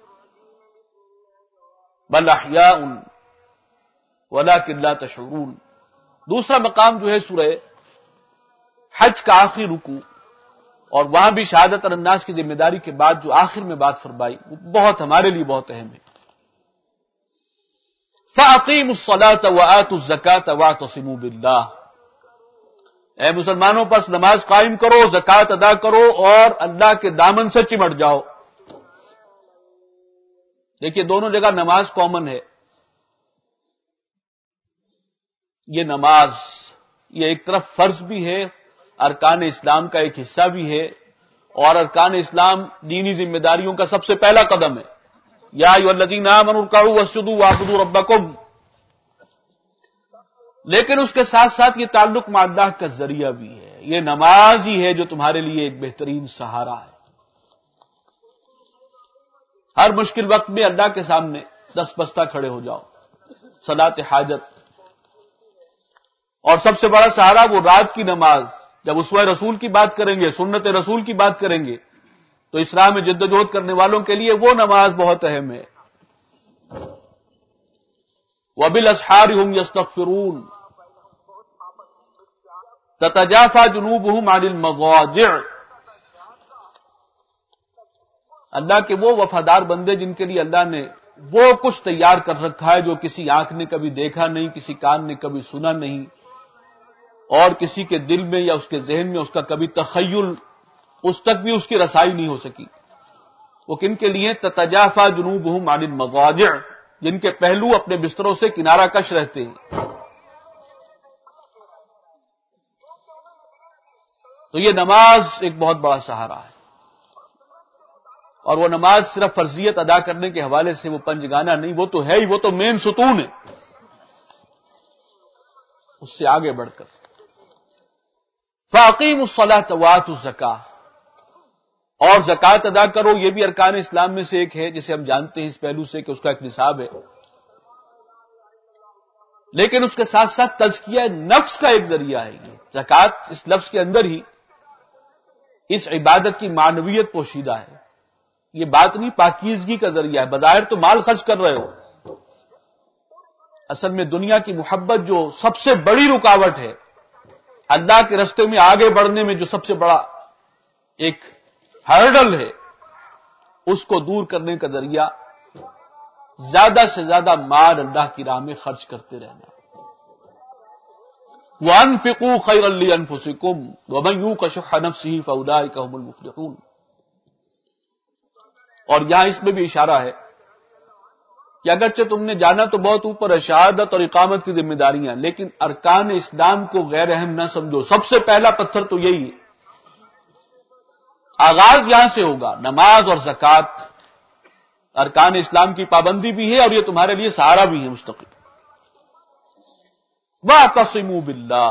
[SPEAKER 2] بل احیاء ولکن لا تشعرون. دوسرا مقام جو ہے سورہ حج کا آخری رکوع، اور وہاں بھی شہادت اور الناس کی ذمہ داری کے بعد جو آخر میں بات فرمائی وہ بہت ہمارے لیے بہت اہم ہے. فَأَقِیمُوا الصَّلَاةَ وَآتُوا الزَّکَاةَ وَاعْتَصِمُوا بِاللَّهِ. اے مسلمانوں پس نماز قائم کرو، زکوٰۃ ادا کرو اور اللہ کے دامن سے چمٹ جاؤ. دیکھیے دونوں جگہ نماز کامن ہے. یہ نماز یہ ایک طرف فرض بھی ہے، ارکان اسلام کا ایک حصہ بھی ہے، اور ارکان اسلام دینی ذمہ داریوں کا سب سے پہلا قدم ہے. یا ایھا الذین آمنوا ارکعوا واسجدوا واعبدوا ربکم. لیکن اس کے ساتھ ساتھ یہ تعلق مع اللہ کا ذریعہ بھی ہے. یہ نماز ہی ہے جو تمہارے لیے ایک بہترین سہارا ہے. ہر مشکل وقت میں اللہ کے سامنے دست بستہ کھڑے ہو جاؤ. صلاۃ حاجت. اور سب سے بڑا سہارا وہ رات کی نماز. جب اسوہ رسول کی بات کریں گے، سنت رسول کی بات کریں گے، تو اسلام میں جدوجہد کرنے والوں کے لیے وہ نماز بہت اہم ہے. وَبِالْأَسْحَارِ هُمْ يَسْتَغْفِرُونَ تَتَجَافَى جُنُوبُهُمْ عَنِ الْمَضَاجِعِ. اللہ کے وہ وفادار بندے جن کے لیے اللہ نے وہ کچھ تیار کر رکھا ہے جو کسی آنکھ نے کبھی دیکھا نہیں، کسی کان نے کبھی سنا نہیں، اور کسی کے دل میں یا اس کے ذہن میں اس کا کبھی تخیل اس تک بھی اس کی رسائی نہیں ہو سکی. وہ کن کے لیے؟ تتجافى جنوبهم عن المضاجع، جن کے پہلو اپنے بستروں سے کنارہ کش رہتے ہیں. تو یہ نماز ایک بہت بڑا سہارا ہے. اور وہ نماز صرف فرضیت ادا کرنے کے حوالے سے وہ پنجگانہ نہیں، وہ تو ہے ہی، وہ تو مین ستون ہے. اس سے آگے بڑھ کر فَأَقِيمُوا الصَّلَاةَ وَآتُوا الزَّكَاةَ، اور زکات ادا کرو. یہ بھی ارکان اسلام میں سے ایک ہے جسے ہم جانتے ہیں اس پہلو سے کہ اس کا ایک نصاب ہے. لیکن اس کے ساتھ ساتھ تزکیہ نفس کا ایک ذریعہ ہے. یہ زکات اس لفظ کے اندر ہی اس عبادت کی معنویت پوشیدہ ہے. یہ بات نہیں، پاکیزگی کا ذریعہ ہے. بظاہر تو مال خرچ کر رہے ہو، اصل میں دنیا کی محبت جو سب سے بڑی رکاوٹ ہے اللہ کے راستے میں آگے بڑھنے میں، جو سب سے بڑا ایک ہرڈل ہے، اس کو دور کرنے کا ذریعہ زیادہ سے زیادہ مال اللہ کی راہ میں خرچ کرتے رہنا. وَأَنفِقُوا خَيْرًا لِأَنفُسِكُمْ وَمَن يُوقَ شُحَّ نَفْسِهِ فَأُولَٰئِكَ هُمُ الْمُفْلِحُونَ. اور یہاں اس میں بھی اشارہ ہے کہ اگرچہ تم نے جانا تو بہت اوپر ہے، شہادت اور اقامت کی ذمہ داریاں، لیکن ارکان اسلام کو غیر اہم نہ سمجھو. سب سے پہلا پتھر تو یہی ہے. آغاز یہاں سے ہوگا. نماز اور زکات ارکان اسلام کی پابندی بھی ہے، اور یہ تمہارے لیے سہارا بھی ہے مستقل. وَاعْتَصِمُوا بِاللَّهِ،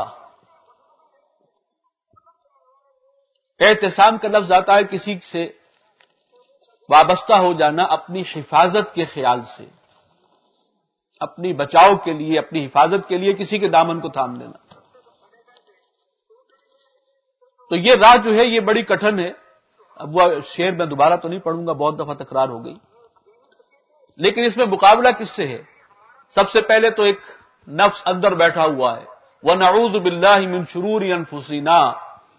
[SPEAKER 2] اعتصام کا لفظ آتا ہے کسی سے وابستہ ہو جانا اپنی حفاظت کے خیال سے، اپنی بچاؤ کے لیے، اپنی حفاظت کے لیے کسی کے دامن کو تھام لینا. تو یہ راہ جو ہے یہ بڑی کٹھن ہے. اب وہ شعر میں دوبارہ تو نہیں پڑھوں گا، بہت دفعہ تکرار ہو گئی. لیکن اس میں مقابلہ کس سے ہے؟ سب سے پہلے تو ایک نفس اندر بیٹھا ہوا ہے. وَنَعُوذُ بِاللَّهِ مِن شُرُورِ أَنفُسِنَا،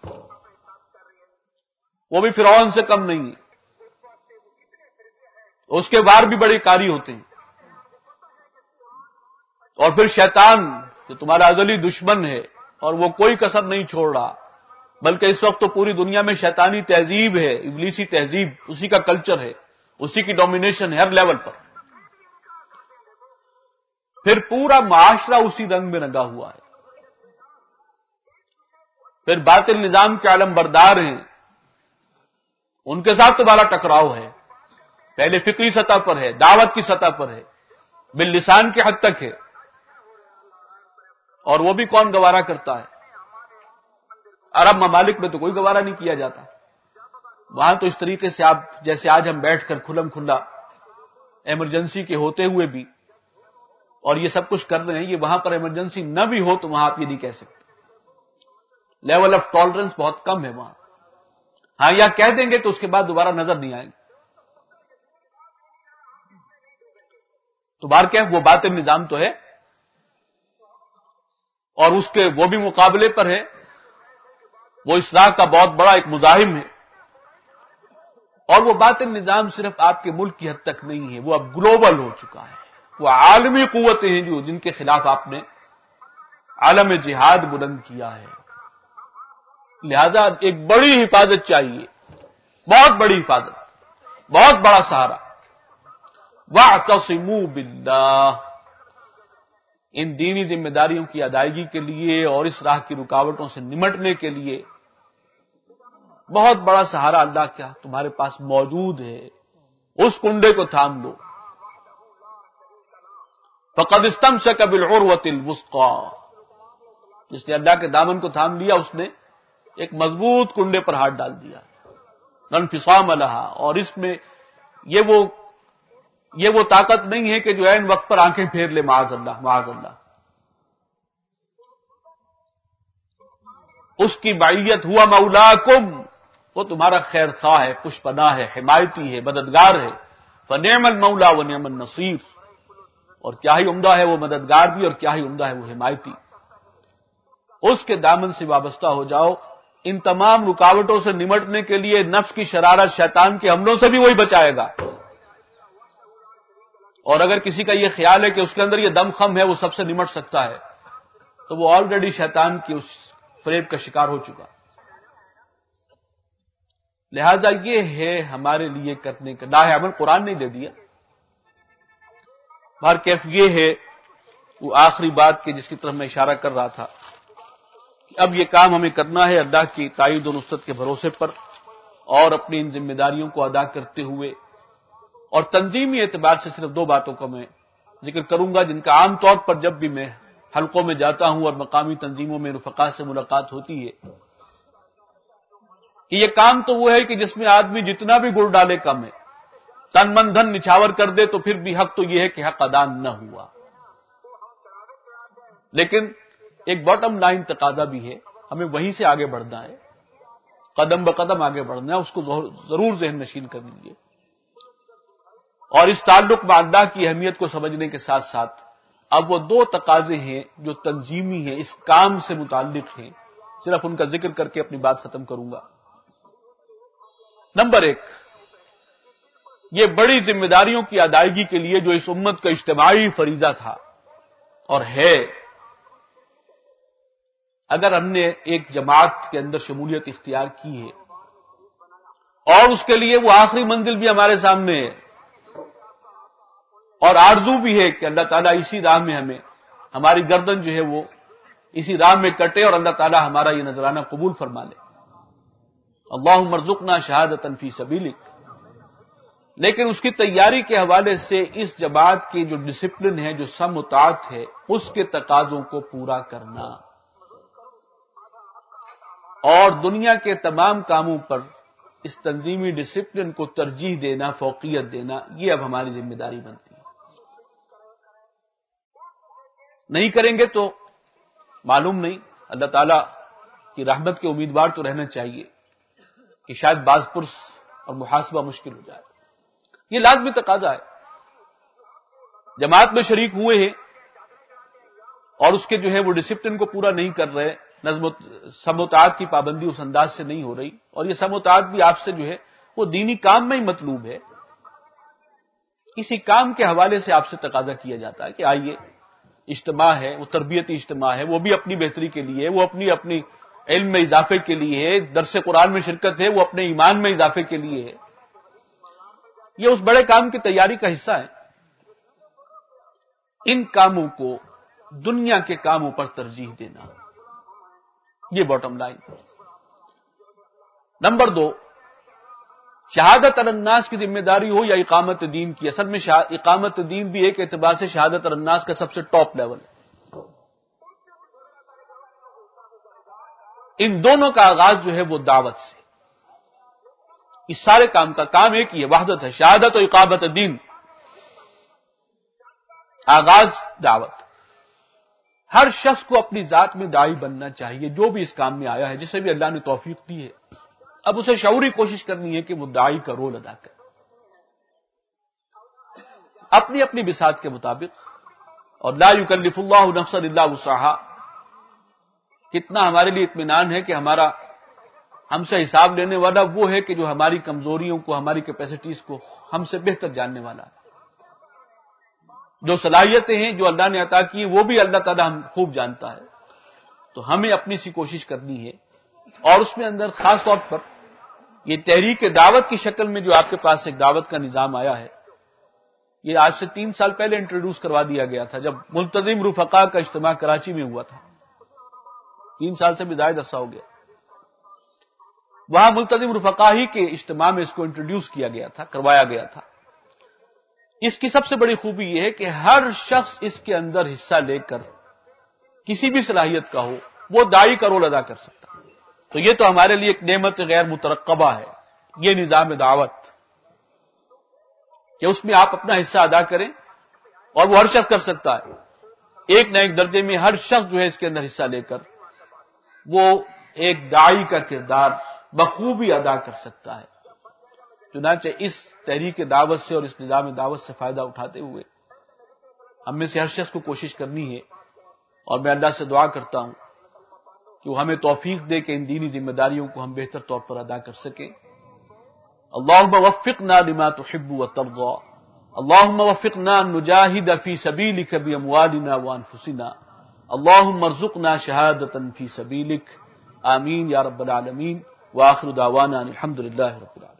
[SPEAKER 2] وہ بھی فرعون سے کم نہیں ہے. اس کے وار بھی بڑے کاری ہوتے ہیں. اور پھر شیطان جو تمہارا ازلی دشمن ہے اور وہ کوئی کسر نہیں چھوڑ رہا، بلکہ اس وقت تو پوری دنیا میں شیطانی تہذیب ہے، ابلیسی تہذیب، اسی کا کلچر ہے، اسی کی ڈومینیشن ہے ہر لیول پر. پھر پورا معاشرہ اسی رنگ میں رنگا ہوا ہے. پھر باطل نظام کے عالم بردار ہیں، ان کے ساتھ تو بڑا ٹکراؤ ہے. پہلے فکری سطح پر ہے، دعوت کی سطح پر ہے، باللسان کی حد تک ہے. اور وہ بھی کون گوارا کرتا ہے؟ عرب ممالک میں تو کوئی گوارا نہیں کیا جاتا. وہاں تو اس طریقے سے آپ جیسے آج ہم بیٹھ کر کھلم کھلا ایمرجنسی کے ہوتے ہوئے بھی اور یہ سب کچھ کر رہے ہیں، یہ وہاں پر ایمرجنسی نہ بھی ہو تو وہاں آپ یہ نہیں کہہ سکتے. لیول آف ٹالرنس بہت کم ہے وہاں. ہاں یا کہہ دیں گے تو اس کے بعد دوبارہ نظر نہیں آئیں گے. تو بار کیا وہ باطل نظام تو ہے، اور اس کے وہ بھی مقابلے پر ہے. وہ اصلاح کا بہت بڑا ایک مزاحم ہے. اور وہ باطل نظام صرف آپ کے ملک کی حد تک نہیں ہے، وہ اب گلوبل ہو چکا ہے. وہ عالمی قوتیں ہیں جو جن کے خلاف آپ نے عالم جہاد بلند کیا ہے. لہذا ایک بڑی حفاظت چاہیے، بہت بڑی حفاظت، بہت بڑا سہارا. وَاعْتَصِمُوا بِاللَّهِ، ان دینی ذمہ داریوں کی ادائیگی کے لیے اور اس راہ کی رکاوٹوں سے نمٹنے کے لیے بہت بڑا سہارا اللہ کا تمہارے پاس موجود ہے. اس کنڈے کو تھام لو. فَقَدِ اسْتَمْسَكَ بِالْعُرْوَةِ الْوُثْقَىٰ، جس نے اللہ کے دامن کو تھام لیا اس نے ایک مضبوط کنڈے پر ہاتھ ڈال دیا، انفصام لہا، اور اس میں یہ وہ طاقت نہیں ہے کہ جو عین وقت پر آنکھیں پھیر لے، معاذ اللہ معاذ اللہ. اس کی معیت ہوا مولاکم، وہ تمہارا خیر خواہ ہے، پش پناہ ہے، حمایتی ہے، مددگار ہے. فنعم المولا ونعم النصیر، اور کیا ہی عمدہ ہے وہ مددگار بھی اور کیا ہی عمدہ ہے وہ حمایتی. اس کے دامن سے وابستہ ہو جاؤ. ان تمام رکاوٹوں سے نمٹنے کے لیے نفس کی شرارت، شیطان کے حملوں سے بھی وہی بچائے گا. اور اگر کسی کا یہ خیال ہے کہ اس کے اندر یہ دم خم ہے، وہ سب سے نمٹ سکتا ہے، تو وہ آلریڈی شیطان کی اس فریب کا شکار ہو چکا. لہذا یہ ہے ہمارے لیے کرنے کا لاہ عمل، قرآن نے دے دیا. بہر کیف یہ ہے وہ آخری بات کہ جس کی طرف میں اشارہ کر رہا تھا کہ اب یہ کام ہمیں کرنا ہے اللہ کی تائید و نصرت کے بھروسے پر، اور اپنی ان ذمہ داریوں کو ادا کرتے ہوئے. اور تنظیمی اعتبار سے صرف دو باتوں کا میں ذکر کروں گا جن کا عام طور پر جب بھی میں حلقوں میں جاتا ہوں اور مقامی تنظیموں میں رفقا سے ملاقات ہوتی ہے، کہ یہ کام تو وہ ہے کہ جس میں آدمی جتنا بھی گڑ ڈالے کم ہے، تن من دھن نچھاور کر دے تو پھر بھی حق تو یہ ہے کہ حق ادا نہ ہوا. لیکن ایک باٹم لائن تقاضا بھی ہے، ہمیں وہیں سے آگے بڑھنا ہے، قدم بقدم آگے بڑھنا ہے. اس کو ضرور ذہن نشین کر لیجیے. اور اس تعلق میں اللہ کی اہمیت کو سمجھنے کے ساتھ ساتھ اب وہ دو تقاضے ہیں جو تنظیمی ہیں، اس کام سے متعلق ہیں، صرف ان کا ذکر کر کے اپنی بات ختم کروں گا. نمبر ایک، یہ بڑی ذمہ داریوں کی ادائیگی کے لیے جو اس امت کا اجتماعی فریضہ تھا اور ہے، اگر ہم نے ایک جماعت کے اندر شمولیت اختیار کی ہے اور اس کے لیے وہ آخری منزل بھی ہمارے سامنے ہے اور آرزو بھی ہے کہ اللہ تعالیٰ اسی راہ میں ہماری گردن جو ہے وہ اسی راہ میں کٹے اور اللہ تعالیٰ ہمارا یہ نذرانہ قبول فرما لے. اللہم ارزقنا شہادۃ فی سبیلک. لیکن اس کی تیاری کے حوالے سے اس جماعت کی جو ڈسپلن ہے، جو سم و طاعت ہے، اس کے تقاضوں کو پورا کرنا اور دنیا کے تمام کاموں پر اس تنظیمی ڈسپلن کو ترجیح دینا، فوقیت دینا، یہ اب ہماری ذمہ داری بنتی ہے. نہیں کریں گے تو معلوم نہیں، اللہ تعالیٰ کی رحمت کے امیدوار تو رہنا چاہیے کہ شاید باز پرس اور محاسبہ مشکل ہو جائے. یہ لازمی تقاضا ہے. جماعت میں شریک ہوئے ہیں اور اس کے جو ہے وہ ڈسپلن کو پورا نہیں کر رہے، سموتاعت کی پابندی اس انداز سے نہیں ہو رہی، اور یہ سموتاعت بھی آپ سے جو ہے وہ دینی کام میں ہی مطلوب ہے. اسی کام کے حوالے سے آپ سے تقاضا کیا جاتا ہے کہ آئیے، اجتماع ہے، وہ تربیتی اجتماع ہے، وہ بھی اپنی بہتری کے لیے، وہ اپنی علم میں اضافے کے لیے ہے، درس قرآن میں شرکت ہے، وہ اپنے ایمان میں اضافے کے لیے ہے. یہ اس بڑے کام کی تیاری کا حصہ ہے. ان کاموں کو دنیا کے کاموں پر ترجیح دینا، یہ باٹم لائن. نمبر دو، شہادت علی الناس کی ذمہ داری ہو یا اقامت دین کی. اصل میں اقامت دین بھی ایک اعتبار سے شہادت علی الناس کا سب سے ٹاپ لیول ہے. ان دونوں کا آغاز جو ہے وہ دعوت سے. اس سارے کام کا کام ایک ہی ہے، وحدت ہے، شہادت و اقامت دین. آغاز دعوت. ہر شخص کو اپنی ذات میں داعی بننا چاہیے، جو بھی اس کام میں آیا ہے، جسے بھی اللہ نے توفیق دی ہے. اب اسے شعوری کوشش کرنی ہے کہ وہ داعی کا رول ادا کرے اپنی اپنی بساط کے مطابق. اور لا یکلف اللہ نفسا الا وسعہا. کتنا ہمارے لیے اطمینان ہے کہ ہم سے حساب لینے والا وہ ہے کہ جو ہماری کمزوریوں کو، ہماری کیپیسٹیز کو ہم سے بہتر جاننے والا ہے. جو صلاحیتیں ہیں جو اللہ نے عطا کی وہ بھی اللہ تعالیٰ ہم خوب جانتا ہے. تو ہمیں اپنی سی کوشش کرنی ہے. اور اس میں اندر خاص طور پر یہ تحریک دعوت کی شکل میں جو آپ کے پاس ایک دعوت کا نظام آیا ہے، یہ آج سے 3 سال پہلے انٹروڈیوس کروا دیا گیا تھا جب ملتزم رفقا کا اجتماع کراچی میں ہوا تھا. 3 سال سے بھی زائد عرصہ ہو گیا. وہاں ملتزم رفقا ہی کے اجتماع میں اس کو انٹروڈیوس کیا گیا تھا، کروایا گیا تھا. اس کی سب سے بڑی خوبی یہ ہے کہ ہر شخص اس کے اندر حصہ لے کر کسی بھی صلاحیت کا ہو وہ داعی کا رول ادا کر سکتا ہے۔ تو یہ تو ہمارے لیے ایک نعمت غیر مترقبہ ہے، یہ نظام دعوت کہ اس میں آپ اپنا حصہ ادا کریں، اور وہ ہر شخص کر سکتا ہے۔ ایک نہ ایک درجے میں ہر شخص جو ہے اس کے اندر حصہ لے کر وہ ایک داعی کا کردار بخوبی ادا کر سکتا ہے۔ چنانچہ اس تحریک دعوت سے اور اس نظام دعوت سے فائدہ اٹھاتے ہوئے ہم میں سے ہر شخص کو کوشش کرنی ہے، اور میں اللہ سے دعا کرتا ہوں کہ وہ ہمیں توفیق دے کہ ان دینی ذمہ داریوں کو ہم بہتر طور پر ادا کر سکیں۔ اللہم وفقنا لما تحب وترضى، اللہم وفقنا ان نجاہد فی سبیلک باموالنا وانفسنا، اللہم ارزقنا شہادۃ فی سبیلک، آمین یا رب العالمین، وآخر دعوانا الحمد للہ رب العالمین۔